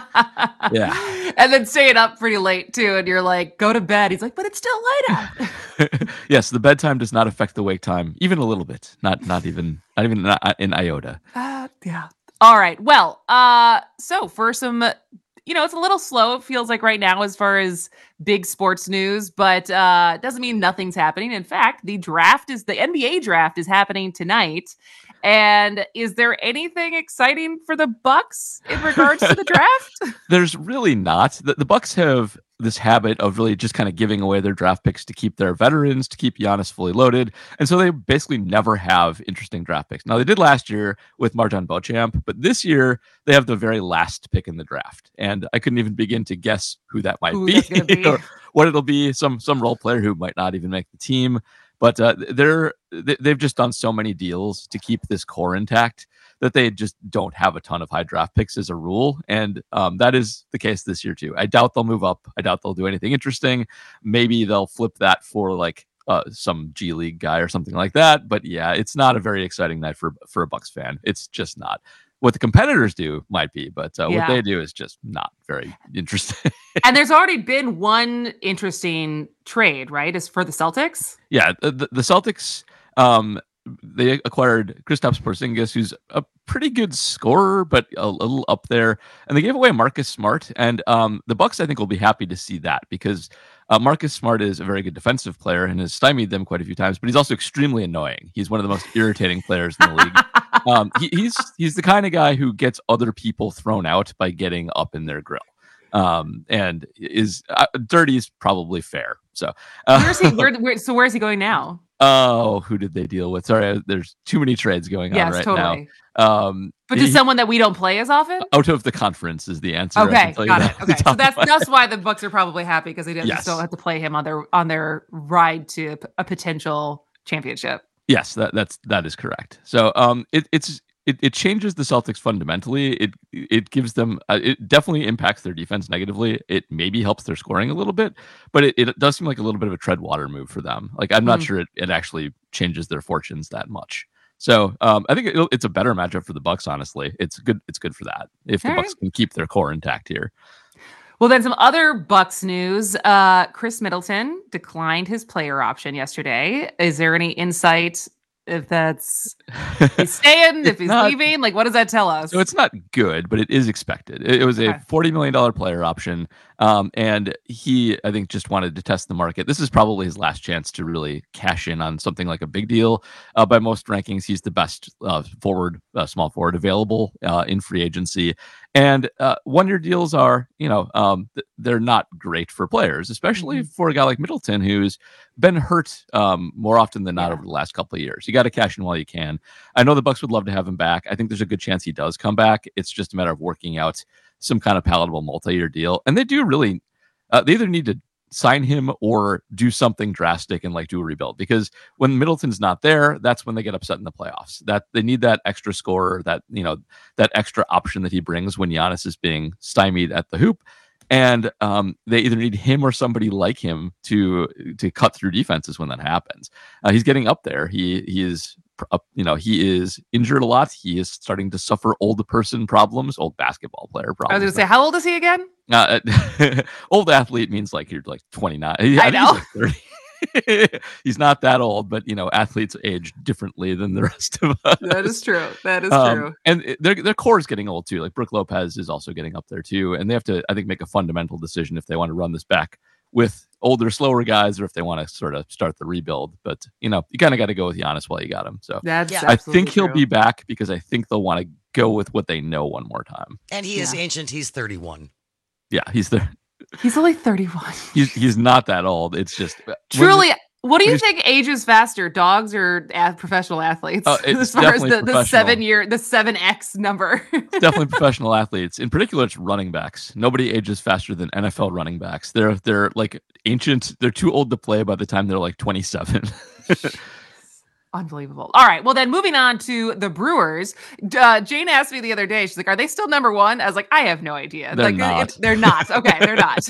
yeah. And then staying up pretty late too, and you're like, go to bed. He's like, but it's still light out. Yes, the bedtime does not affect the wake time, even a little bit. Not not even not even an iota. Uh, yeah. All right. Well, uh, so for some, you know, it's a little slow. It feels like right now as far as big sports news, but uh, doesn't mean nothing's happening. In fact, the draft is the N B A draft is happening tonight. And is there anything exciting for the Bucks in regards to the draft? There's really not. The, the Bucks have this habit of really just kind of giving away their draft picks to keep their veterans, to keep Giannis fully loaded. And so they basically never have interesting draft picks. Now, they did last year with Martin Beauchamp, but this year they have the very last pick in the draft. And I couldn't even begin to guess who that might Who be, that's gonna be. or what it'll be. Some some role player who might not even make the team. But uh, they're they- they've just done so many deals to keep this core intact that they just don't have a ton of high draft picks as a rule. And um, that is the case this year, too. I doubt they'll move up. I doubt they'll do anything interesting. Maybe they'll flip that for like uh, some G League guy or something like that. But yeah, it's not a very exciting night for, for a Bucks fan. It's just not. What the competitors do might be, but uh, Yeah. what they do is just not very interesting. And there's already been one interesting trade, right? Is for the Celtics. Yeah, the, the the Celtics, um, they acquired Kristaps Porzingis, who's a pretty good scorer, but a little up there, and they gave away Marcus Smart. And um, the Bucks, I think, will be happy to see that because uh, Marcus Smart is a very good defensive player and has stymied them quite a few times. But he's also extremely annoying. He's one of the most irritating players in the league. Um, he, he's he's the kind of guy who gets other people thrown out by getting up in their grill. Um, and is uh, dirty is probably fair. So uh, Where's he? Where, where, so where's he going now? Oh, who did they deal with? Sorry, there's too many trades going Yes, on right totally. now. Um, But to he- someone that we don't play as often. out of the conference is the answer. I Okay, can tell you got that it. off the Okay, so top of that's my that's why the Bucks are probably happy because they just Yes. don't have to play him on their on their ride to a potential championship. Yes, that that's that is correct. So um, it, it's it, it changes the Celtics fundamentally. It it gives them uh, it definitely impacts their defense negatively. It maybe helps their scoring a little bit, but it, it does seem like a little bit of a tread water move for them. Like I'm not Mm. sure it, it actually changes their fortunes that much. So um, I think it, it's a better matchup for the Bucks. Honestly, it's good. It's good for that if the All Bucks right. can keep their core intact here. Well, then some other Bucks news. Uh, Chris Middleton declined his player option yesterday. Is there any insight if that's if he's staying, if It's he's not- leaving? Like, what does that tell us? So it's not good, but it is expected. It, it was Okay. a forty million dollars player option. Um, and he, I think, just wanted to test the market. This is probably his last chance to really cash in on something like a big deal. Uh, by most rankings, he's the best uh, forward, uh, small forward available uh, in free agency. And uh, one-year deals are, you know, um, th- they're not great for players, especially for a guy like Middleton, who's been hurt um, more often than not over the last couple of years. You got to cash in while you can. I know the Bucks would love to have him back. I think there's a good chance he does come back. It's just a matter of working out some kind of palatable multi-year deal. And they do really, uh, they either need to sign him or do something drastic and like do a rebuild, because when Middleton's not there, that's when they get upset in the playoffs. That they need that extra scorer, that, you know, that extra option that he brings when Giannis is being stymied at the hoop. And um, they either need him or somebody like him to to cut through defenses when that happens. Uh, he's getting up there. He he is up, you know, he is injured a lot. He is starting to suffer old person problems, old basketball player I was problems. going to say, how old is he again? Uh, old athlete means like you're like twenty-nine. I think he's know. like thirty. He's not that old, but you know, athletes age differently than the rest of us. That is true. That is Um, true. And it- their their core is getting old too. Like Brooke Lopez is also getting up there too, and they have to, I think, make a fundamental decision if they want to run this back with older, slower guys, or if they want to sort of start the rebuild. But you know, you kind of got to go with Giannis while you got him. So That's Yeah. I absolutely think he'll true. be back because I think they'll want to go with what they know one more time. And he is ancient. He's thirty-one. Yeah, he's there. He's only thirty-one. He's he's not that old. It's just when- Truly, what do when you he's- think ages faster, dogs or ath- professional athletes? Uh, it's as far as definitely the, the professional. seven year, the seven X number. It's definitely professional athletes. In particular, it's running backs. Nobody ages faster than N F L running backs. They're they're like ancient. They're too old to play by the time they're like twenty-seven. Unbelievable. All right. Well, then moving on to the Brewers. Uh, Jane asked me the other day, she's like, are they still number one? I was like, I have no idea. They're like, not. It, they're not. Okay, they're not.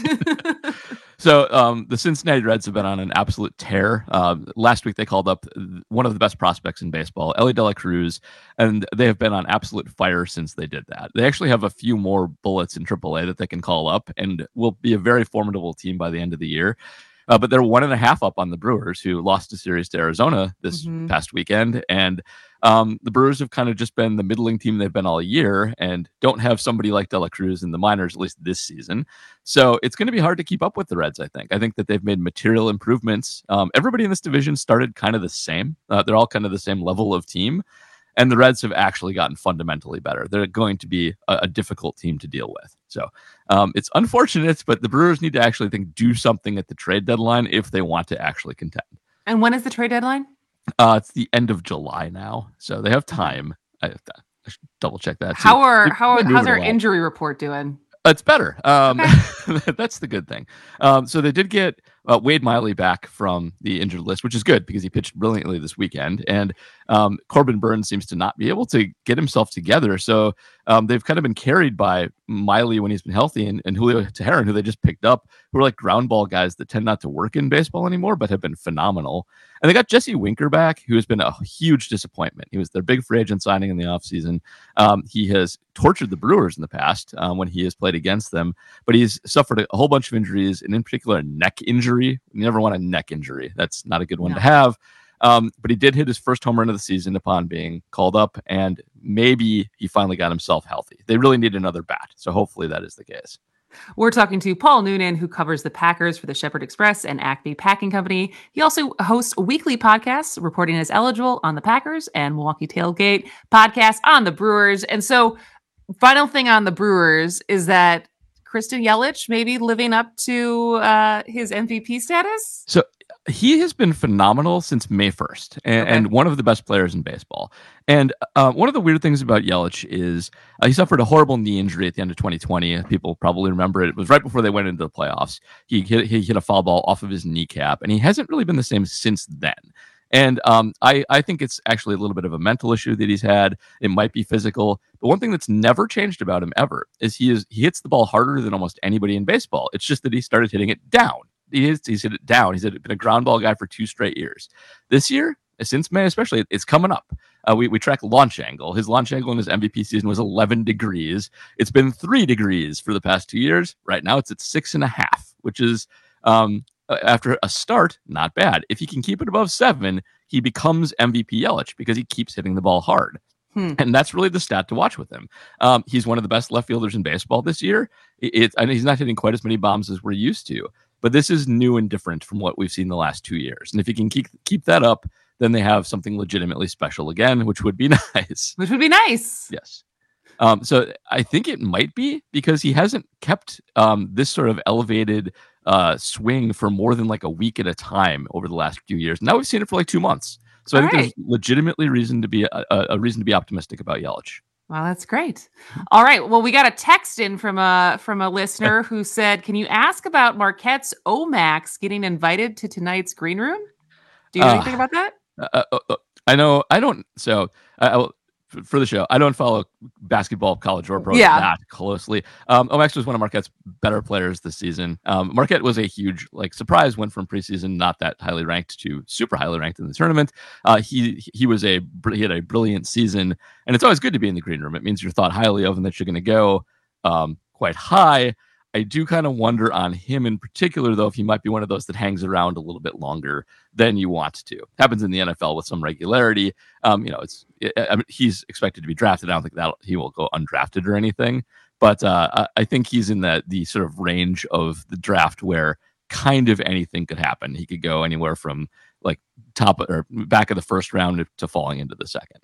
So um, the Cincinnati Reds have been on an absolute tear. Uh, last week, they called up one of the best prospects in baseball, Ellie De La Cruz, and they have been on absolute fire since they did that. They actually have a few more bullets in triple A that they can call up and will be a very formidable team by the end of the year. Uh, but they're one and a half up on the Brewers, who lost a series to Arizona this Mhm. past weekend. And um, the Brewers have kind of just been the middling team they've been all year and don't have somebody like De La Cruz in the minors, at least this season. So it's going to be hard to keep up with the Reds, I think. I think that they've made material improvements. Um, everybody in this division started kind of the same. Uh, they're all kind of the same level of team. And the Reds have actually gotten fundamentally better. They're going to be a, a difficult team to deal with. So um, it's unfortunate, but the Brewers need to actually think do something at the trade deadline if they want to actually contend. And when is the trade deadline? Uh, it's the end of July now, so they have time. I, I should double check that. How too. are They've how been how's moving our along. injury report doing? It's better. Um, that's the good thing. Um, so they did get uh, Wade Miley back from the injured list, which is good because he pitched brilliantly this weekend. And um, Corbin Burns seems to not be able to get himself together. So um, they've kind of been carried by Miley when he's been healthy and, and Julio Teheran, who they just picked up, who are like ground ball guys that tend not to work in baseball anymore, but have been phenomenal. And they got Jesse Winker back, who has been a huge disappointment. He was their big free agent signing in the offseason. Um, he has tortured the Brewers in the past um, when he has played against them, but he's suffered a whole bunch of injuries, and in particular, a neck injury. You never want a neck injury. That's not a good one No. to have. Um, but he did hit his first home run of the season upon being called up, and maybe he finally got himself healthy. They really need another bat, so hopefully that is the case. We're talking to Paul Noonan, who covers the Packers for the Shepherd Express and Acme Packing Company. He also hosts weekly podcasts reporting as eligible on the Packers and Milwaukee Tailgate podcast on the Brewers. And so, final thing on the Brewers is that Christian Yelich maybe living up to uh, his M V P status. So he has been phenomenal since May first and, Okay. and one of the best players in baseball. And uh, one of the weird things about Yelich is uh, he suffered a horrible knee injury at the end of twenty twenty. People probably remember it. It was right before they went into the playoffs. He hit, he hit a foul ball off of his kneecap, and he hasn't really been the same since then. And um, I, I think it's actually a little bit of a mental issue that he's had. It might be physical. But one thing that's never changed about him ever is he is he hits the ball harder than almost anybody in baseball. It's just that he started hitting it down. He is, he's hit it down. He's been a ground ball guy for two straight years. This year, since May especially, it's coming up. Uh, we, we track launch angle. His launch angle in his M V P season was eleven degrees. It's been three degrees for the past two years. Right now, it's at six and a half, which is... Um, Uh, after a start, not bad. If he can keep it above seven, he becomes M V P Yelich because he keeps hitting the ball hard. Hmm. And that's really the stat to watch with him. Um, he's one of the best left fielders in baseball this year. It, it, I know he's not hitting quite as many bombs as we're used to, but this is new and different from what we've seen the last two years. And if he can keep keep that up, then they have something legitimately special again, which would be nice. Which would be nice. Yes. Um, so I think it might be because he hasn't kept um, this sort of elevated uh, swing for more than like a week at a time over the last few years. Now we've seen it for like two months. So I All think right. there's legitimately reason to be a, a, a reason to be optimistic about Yelich. Wow, that's great. All right. Well, we got a text in from a from a listener who said, "Can you ask about Marquette's Omax getting invited to tonight's green room? Do you know Uh, anything about that?" Uh, uh, uh, I know. I don't. So I, I will, f- for the show, I don't follow basketball, college or pro Yeah. that closely. Um, Omax was one of Marquette's better players this season. Um, Marquette was a huge like surprise, went from preseason not that highly ranked to super highly ranked in the tournament. Uh, he he was a br- he had a brilliant season, and it's always good to be in the green room. It means you're thought highly of and that you're going to go um, quite high. I do kind of wonder on him in particular, though, if he might be one of those that hangs around a little bit longer than you want to. Happens in the N F L with some regularity. Um, you know, it's I I mean, he's expected to be drafted. I don't think that he will go undrafted or anything. But uh, I- I think he's in the the sort of range of the draft where kind of anything could happen. He could go anywhere from like top or back of the first round to falling into the second.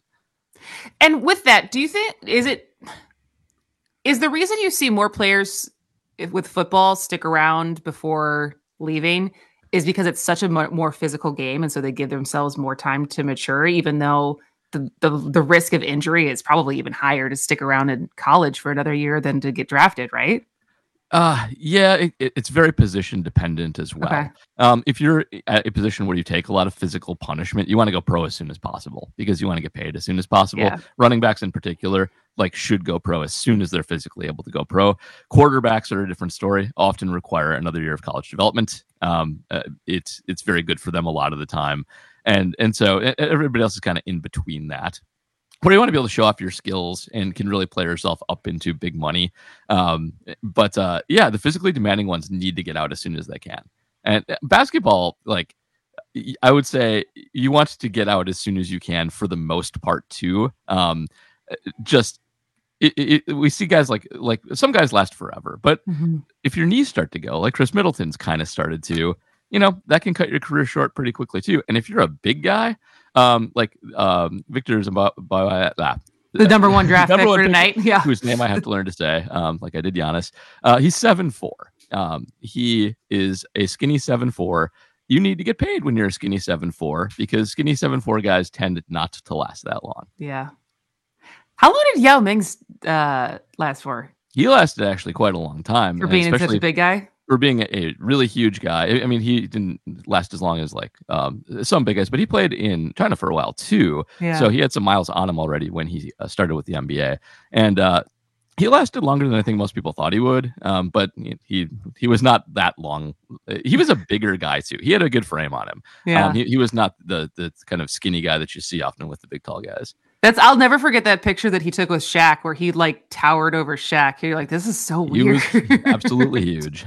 And with that, do you think is it is the reason you see more players if- with football stick around before leaving is because it's such a mo- more physical game, and so they give themselves more time to mature, even though the, the the risk of injury is probably even higher to stick around in college for another year than to get drafted, right? Uh, yeah, it, it, it's very position dependent as well. Okay. Um, if you're at a position where you take a lot of physical punishment, you want to go pro as soon as possible because you want to get paid as soon as possible. Yeah. Running backs in particular, like, should go pro as soon as they're physically able to go pro. Quarterbacks are a different story, often require another year of college development. Um, uh, it's it's very good for them a lot of the time. And, and so everybody else is kind of in between that. Where you want to be able to show off your skills and can really play yourself up into big money. Um, but uh, yeah, the physically demanding ones need to get out as soon as they can. And basketball, like, I would say you want to get out as soon as you can for the most part too. Um, just it, it, we see guys like like some guys last forever, but Mhm. if your knees start to go, like Chris Middleton's kind of started to, you know, that can cut your career short pretty quickly too. And if you're a big guy, um, like um, Victor's about uh, The number one draft number pick one for tonight. Yeah. whose name I have to learn to say, um, like I did Giannis. Uh, he's seven four. Um, he is a skinny seven four. You need to get paid when you're a skinny seven four because skinny seven four guys tend not to last that long. Yeah. How long did Yao Ming's uh, last for? He lasted actually quite a long time. For being such a especially big guy? For being a, a really huge guy. I I mean, he didn't last as long as like um, some big guys, but he played in China for a while too. Yeah. So he had some miles on him already when he uh, started with the N B A. And uh, he lasted longer than I think most people thought he would. Um, but he, he he was not that long. He was a bigger guy too. He had a good frame on him. Yeah. Um, he, he was not the the kind of skinny guy that you see often with the big tall guys. That's I'll never forget that picture that he took with Shaq where he like towered over Shaq. You're like, this is so He weird. was absolutely huge.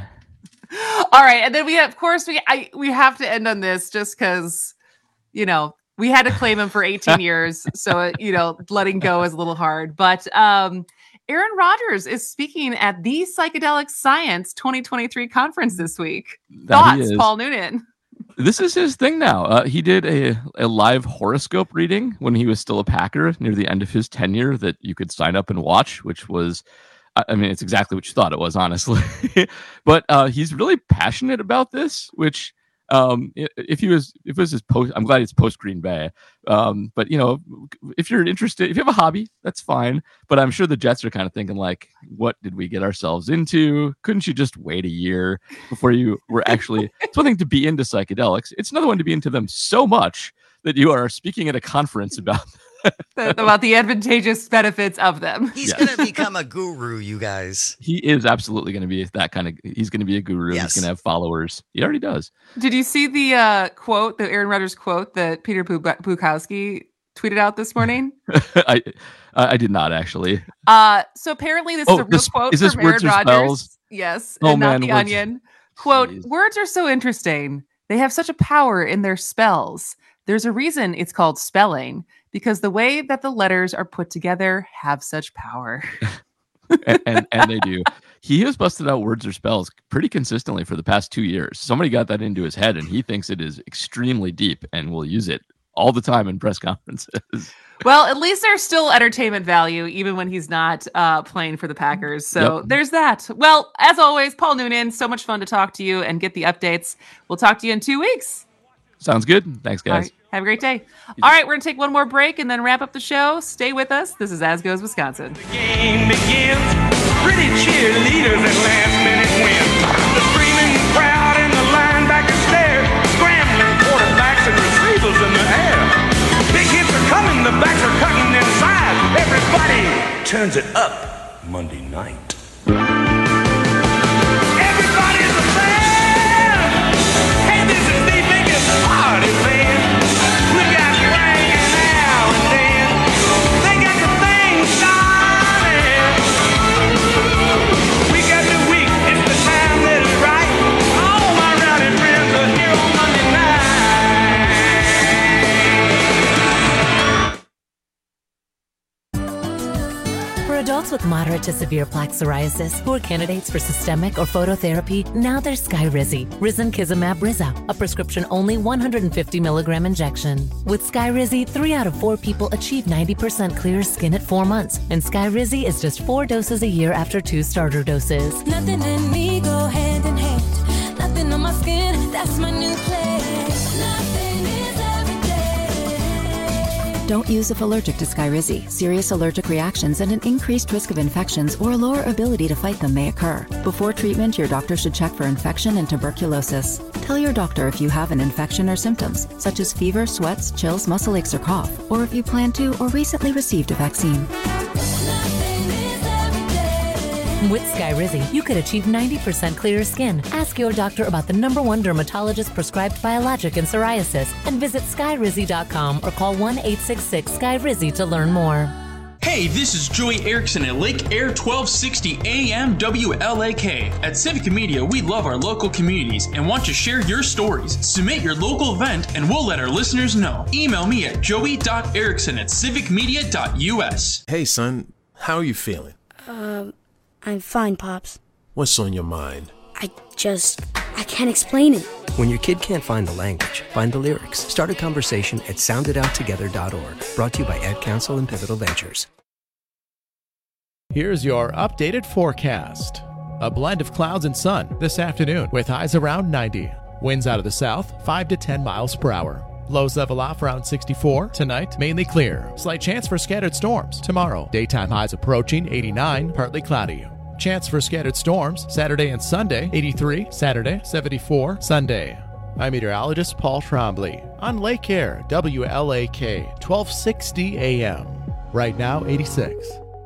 All right, and then we of course we I we have to end on this just because you know we had to claim him for eighteen years, so uh, you know letting go is a little hard. But um, Aaron Rodgers is speaking at the Psychedelic Science twenty twenty-three conference this week. That he Thoughts, is. Paul Noonan? This is his thing now. Uh, he did a, a live horoscope reading when he was still a Packer near the end of his tenure that you could sign up and watch, which was, I I mean, it's exactly what you thought it was, honestly. But uh, he's really passionate about this, which um, i- if he was, if it was his post, I'm glad it's post Green Bay. Um, but you know, if you're interested, if you have a hobby, that's fine. But I'm sure the Jets are kind of thinking like, what did we get ourselves into? Couldn't you just wait a year before you were actually, it's one thing to be into psychedelics. It's another one to be into them so much that you are speaking at a conference about About the advantageous benefits of them. He's Yeah. going to become a guru, you guys. He is absolutely going to be that kind of, he's going to be a guru. Yes. He's going to have followers. He already does. Did you see the uh, quote, the Aaron Rodgers quote that Peter Bu- Bukowski tweeted out this morning? I I did not actually. Uh, so apparently this Oh, is a real this- quote is this from Aaron Words or Rodgers. Spells? Yes, Oh, and not man, the words- Onion. Quote: Words are so interesting. They have such a power in their spells. There's a reason it's called spelling because the way that the letters are put together have such power. and, and and they do. He has busted out words or spells pretty consistently for the past two years. Somebody got that into his head, and he thinks it is extremely deep, and will use it all the time in press conferences. Well, at least there's still entertainment value, even when he's not uh, playing for the Packers. So Yep. there's that. Well, as always, Paul Noonan, so much fun to talk to you and get the updates. We'll talk to you in two weeks. Sounds good. Thanks, All guys. right, have a great day. All right, we're going to take one more break and then wrap up the show. Stay with us. This is As Goes Wisconsin. Game begins. Pretty cheerleaders and last minute wins. The screaming crowd and the linebacker stare. Scrambling quarterbacks and receivers in the air. Big hits are coming, the backs are cutting inside. Everybody turns it up Monday night. Everybody's a fan. Hey, this is the biggest party fan. Look out, Frank and Al and Dan. They got the thing shining. We got the week, it's the time that is right. All my rowdy friends are here on Monday night. For adults with moderate to severe plaque psoriasis who are candidates for systemic or phototherapy, now there's Skyrizi, Risankizumab Riza, a prescription-only one hundred fifty milligram injection. With Skyrizi, three out of four people achieve ninety percent clear skin at four months, and Skyrizi is just four doses a year after two starter doses. Nothing and me go hand in hand. Nothing on my skin, that's my new place. Nothing is every day. Don't use if allergic to Skyrizi. Serious allergic reactions and an increased risk of infections or lower ability to fight them may occur. Before treatment, your doctor should check for infection and tuberculosis. Tell your doctor if you have an infection or symptoms, such as fever, sweats, chills, muscle aches, or cough, or if you plan to or recently received a vaccine. With Skyrizi, you could achieve ninety percent clearer skin. Ask your doctor about the number one dermatologist prescribed biologic in psoriasis and visit skyrizi dot com or call one eight six six Sky Rizzy to learn more. Hey, this is Joey Erickson at Lake Air twelve sixty A M W L A K. At Civic Media, we love our local communities and want to share your stories. Submit your local event and we'll let our listeners know. Email me at joey dot erickson at civic media dot u s. Hey, son, how are you feeling? Um, I'm fine, Pops. What's on your mind? I just, I can't explain it. When your kid can't find the language, find the lyrics. Start a conversation at sound it out together dot org. Brought to you by Ad Council and Pivotal Ventures. Here's your updated forecast. A blend of clouds and sun this afternoon with highs around ninety. Winds out of the south, five to ten miles per hour. Lows level off around sixty-four. Tonight, mainly clear. Slight chance for scattered storms. Tomorrow, daytime highs approaching eighty-nine, partly cloudy. Chance for scattered storms Saturday and Sunday, eighty-three, Saturday, seventy-four, Sunday. I'm meteorologist Paul Trombley on Lake Air, W L A K, twelve sixty A M. Right now, eighty-six.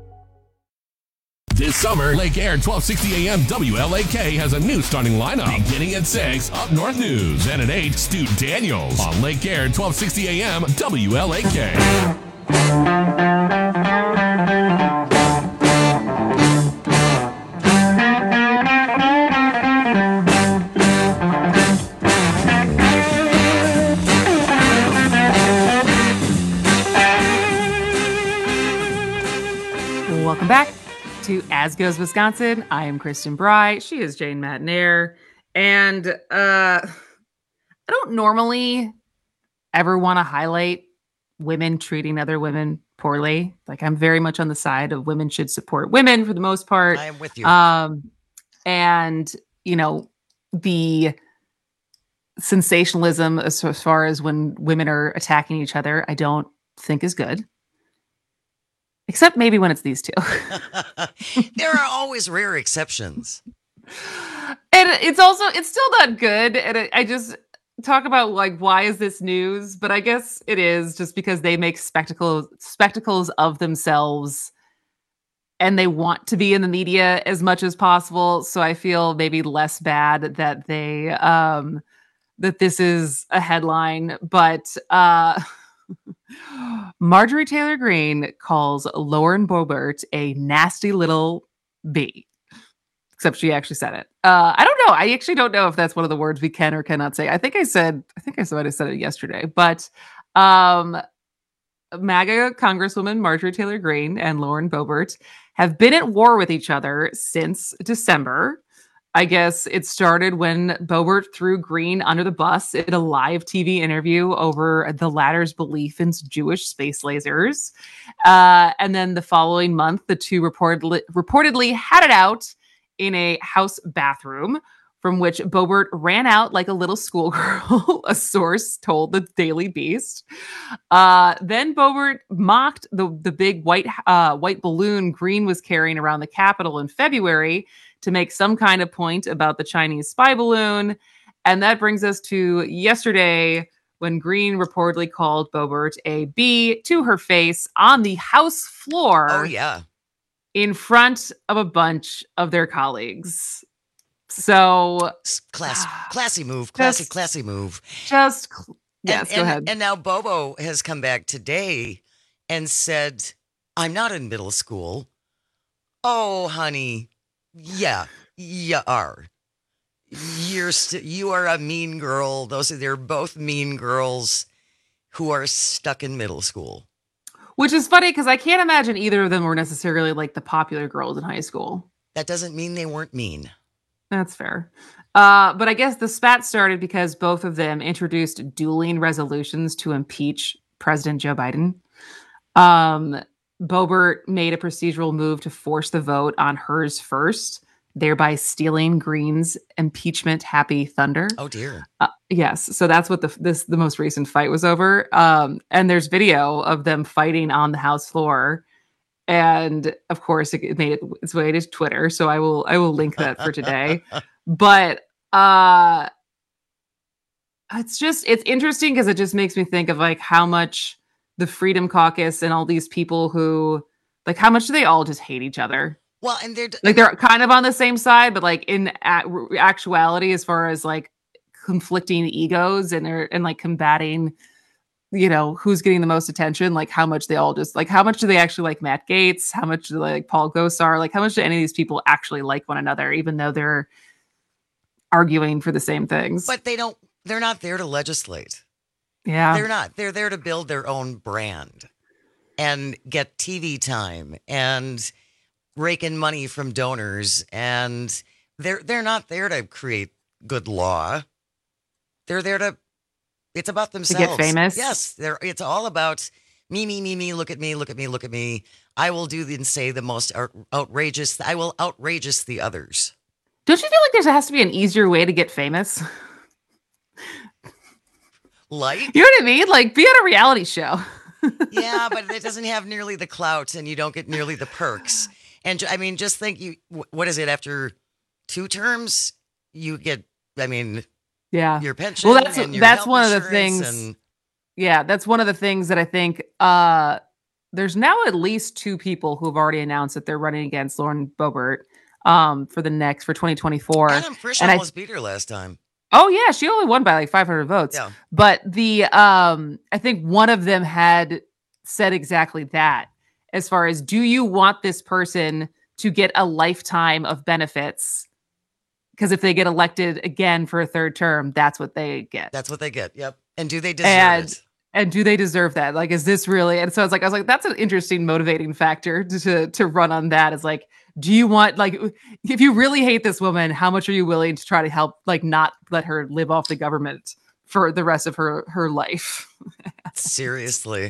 This summer, Lake Air twelve sixty A M W L A K has a new starting lineup. Beginning at six, Up North News, and at eight, Stu Daniels on Lake Air twelve sixty A M W L A K. Welcome back to As Goes Wisconsin. I am Kristen Bry. She is Jane Matinaire. And uh, I don't normally ever want to highlight women treating other women poorly. Like, I'm very much on the side of women should support women for the most part. I am with you. Um, and, you know, the sensationalism as, as far as when women are attacking each other, I don't think is good. Except maybe when it's these two. There are always rare exceptions. And it's also, it's still not good. And I, I just talk about, like, why is this news? But I guess it is just because they make spectacles, spectacles of themselves and they want to be in the media as much as possible. So I feel maybe less bad that they, um, that this is a headline. But, uh, Marjorie Taylor Greene calls Lauren Boebert a nasty little bee. Except she actually said it. Uh, I don't know. I actually don't know if that's one of the words we can or cannot say. I think I said, I think I said I said it yesterday. But um, MAGA Congresswoman Marjorie Taylor Greene and Lauren Boebert have been at war with each other since December. I guess it started when Boebert threw Greene under the bus in a live T V interview over the latter's belief in Jewish space lasers. Uh, and then the following month, the two reportedly, reportedly had it out in a house bathroom, from which Boebert ran out like a little schoolgirl, a source told the Daily Beast. Uh, then Boebert mocked the, the big white, uh, white balloon Greene was carrying around the Capitol in February to make some kind of point about the Chinese spy balloon. And that brings us to yesterday, when Greene reportedly called Boebert a bee to her face on the House floor. Oh, yeah. In front of a bunch of their colleagues. So Class, classy move, classy, just, classy move. Just, yes, and, go and, ahead. And now Bobo has come back today and said, I'm not in middle school. Oh, honey. Yeah, you are. You're st- you are a mean girl. Those are they're both mean girls who are stuck in middle school. Which is funny because I can't imagine either of them were necessarily like the popular girls in high school. That doesn't mean they weren't mean. That's fair. Uh, but I guess the spat started because both of them introduced dueling resolutions to impeach President Joe Biden. Um, Boebert made a procedural move to force the vote on hers first, thereby stealing Green's impeachment happy thunder. Oh dear. Uh, yes. So that's what the this the most recent fight was over. Um, and there's video of them fighting on the House floor. And of course it made it its way to Twitter. So I will I will link that for today. But uh it's just it's interesting because it just makes me think of like how much the Freedom Caucus and all these people who like how much do they all just hate each other? Well, and they're like they're kind of on the same side, but like in a- actuality, as far as like conflicting egos and they're and like combating, you know, who's getting the most attention, like how much they all just like how much do they actually like Matt Gaetz? How much do they like Paul Gosar? Like how much do any of these people actually like one another, even though they're arguing for the same things? But they don't. They're not there to legislate. Yeah, they're not. They're there to build their own brand and get T V time and rake in money from donors, and they're they're not there to create good law. They're there to. It's about themselves. To get famous. Yes, they're. It's all about me, me, me, me. Look at me, look at me, look at me. I will do and say the most out, outrageous. I will outrageous the others. Don't you feel like there has to be an easier way to get famous? Like, you know what I mean? Like, be on a reality show. Yeah, but it doesn't have nearly the clout, and you don't get nearly the perks. And I mean, just think, you what is it after two terms? You get, I mean, yeah, your pension. Well, that's and your that's health one of the insurance things. and- Yeah, that's one of the things that I think. Uh, there's now at least two people who have already announced that they're running against Lauren Boebert um, for the next for twenty twenty-four. Adam Frisch And I- almost beat her last time. Oh yeah, she only won by like five hundred votes. Yeah. But the um I think one of them had said exactly that, as far as, do you want this person to get a lifetime of benefits? Because if they get elected again for a third term, that's what they get. That's what they get. Yep. And do they deserve and it? and do they deserve that? Like, is this really? And so I was like, I was like, that's an interesting motivating factor to to, to run on that. Is like, do you want, like, if you really hate this woman, how much are you willing to try to help, like, not let her live off the government for the rest of her her life? Seriously.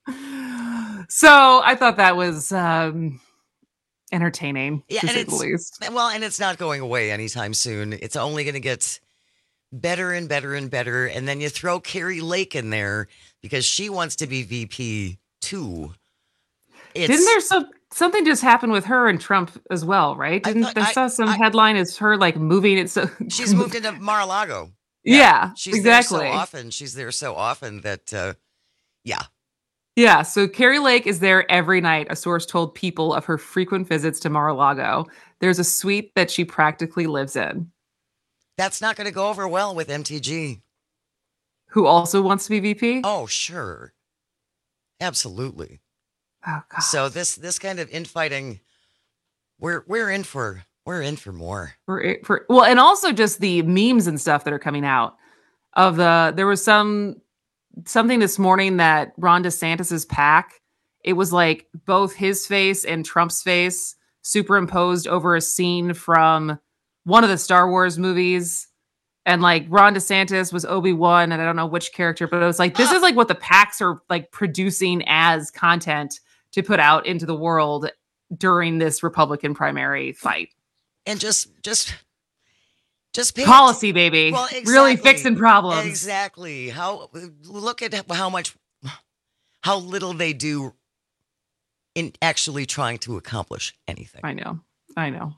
So I thought that was um, entertaining, Yeah, to and say the it's least. well, and it's not going away anytime soon. It's only going to get better and better and better. And then you throw Carrie Lake in there because she wants to be V P too. It's, Didn't there some something just happen with her and Trump as well, right? Didn't thought- there I- saw some I- headline is her like moving it so she's moved into Mar-a-Lago. Yeah, she's exactly. there so often. She's there so often that, uh, yeah. Yeah, so Carrie Lake is there every night, a source told People of her frequent visits to Mar-a-Lago. There's a suite that she practically lives in. That's not going to go over well with M T G. Who also wants to be V P? Oh, sure. Absolutely. Oh, God. So this this kind of infighting, we're we're in for we're in for more. For, for well, and also just the memes and stuff that are coming out of the. There was some something this morning that Ron DeSantis's PAC. It was like both his face and Trump's face superimposed over a scene from one of the Star Wars movies. And like Ron DeSantis was Obi-Wan, and I don't know which character, but it was like, this is like what the PACs are like producing as content to put out into the world during this Republican primary fight. And just just just pay Policy, baby. Well, Really exactly. fixing problems. Exactly. How look at how much how little they do in actually trying to accomplish anything. I know. I know.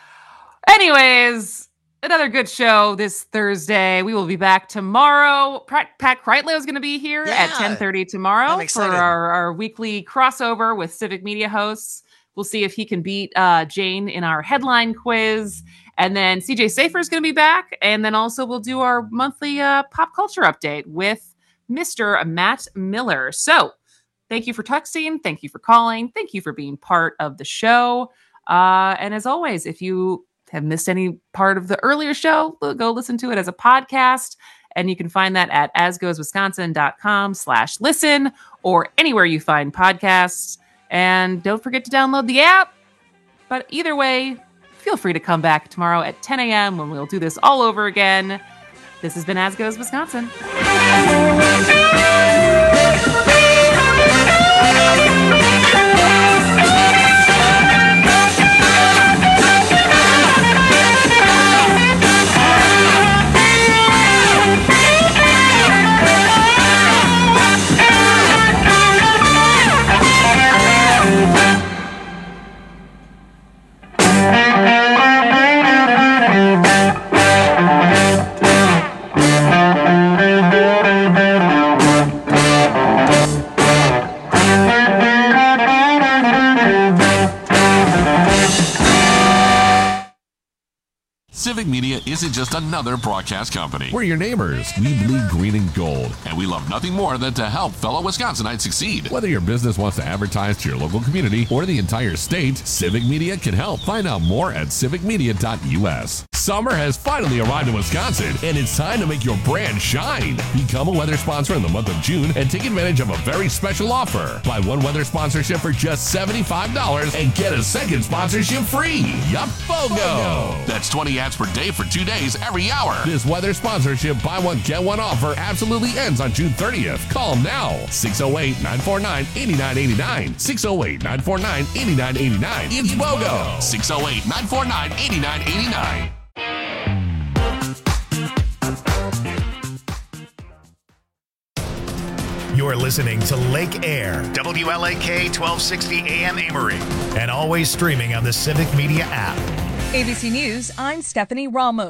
Anyways, another good show this Thursday. We will be back tomorrow. Pat, Pat Kreitlow is going to be here Yeah. at ten thirty tomorrow I'm for excited. our, our weekly crossover with Civic Media hosts. We'll see if he can beat uh, Jane in our headline quiz. And then C J Safer is going to be back. And then also we'll do our monthly uh, pop culture update with Mister Matt Miller. So thank you for texting. Thank you for calling. Thank you for being part of the show. Uh, and as always, if you have missed any part of the earlier show, go listen to it as a podcast. And you can find that at asgoeswisconsin.com slash listen or anywhere you find podcasts. And don't forget to download the app. But either way, feel free to come back tomorrow at ten a.m. when we'll do this all over again. This has been As Goes Wisconsin. Civic Media isn't just another broadcast company. We're your neighbors. We bleed green and gold, and we love nothing more than to help fellow Wisconsinites succeed. Whether your business wants to advertise to your local community or the entire state, Civic Media can help. Find out more at civic media dot U S. Summer has finally arrived in Wisconsin, and it's time to make your brand shine. Become a weather sponsor in the month of June and take advantage of a very special offer. Buy one weather sponsorship for just seventy-five dollars and get a second sponsorship free. Yup, BOGO! That's twenty ads per day for two days every hour. This weather sponsorship buy one get one offer absolutely ends on June thirtieth. Call them now. six oh eight, nine four nine, eight nine eight nine. six oh eight, nine four nine, eight nine eight nine. It's BOGO. six oh eight, nine four nine, eight nine eight nine. You're listening to Lake Air, W L A K twelve sixty A M Amory, and always streaming on the Civic Media app. A B C News, I'm Stephanie Ramos.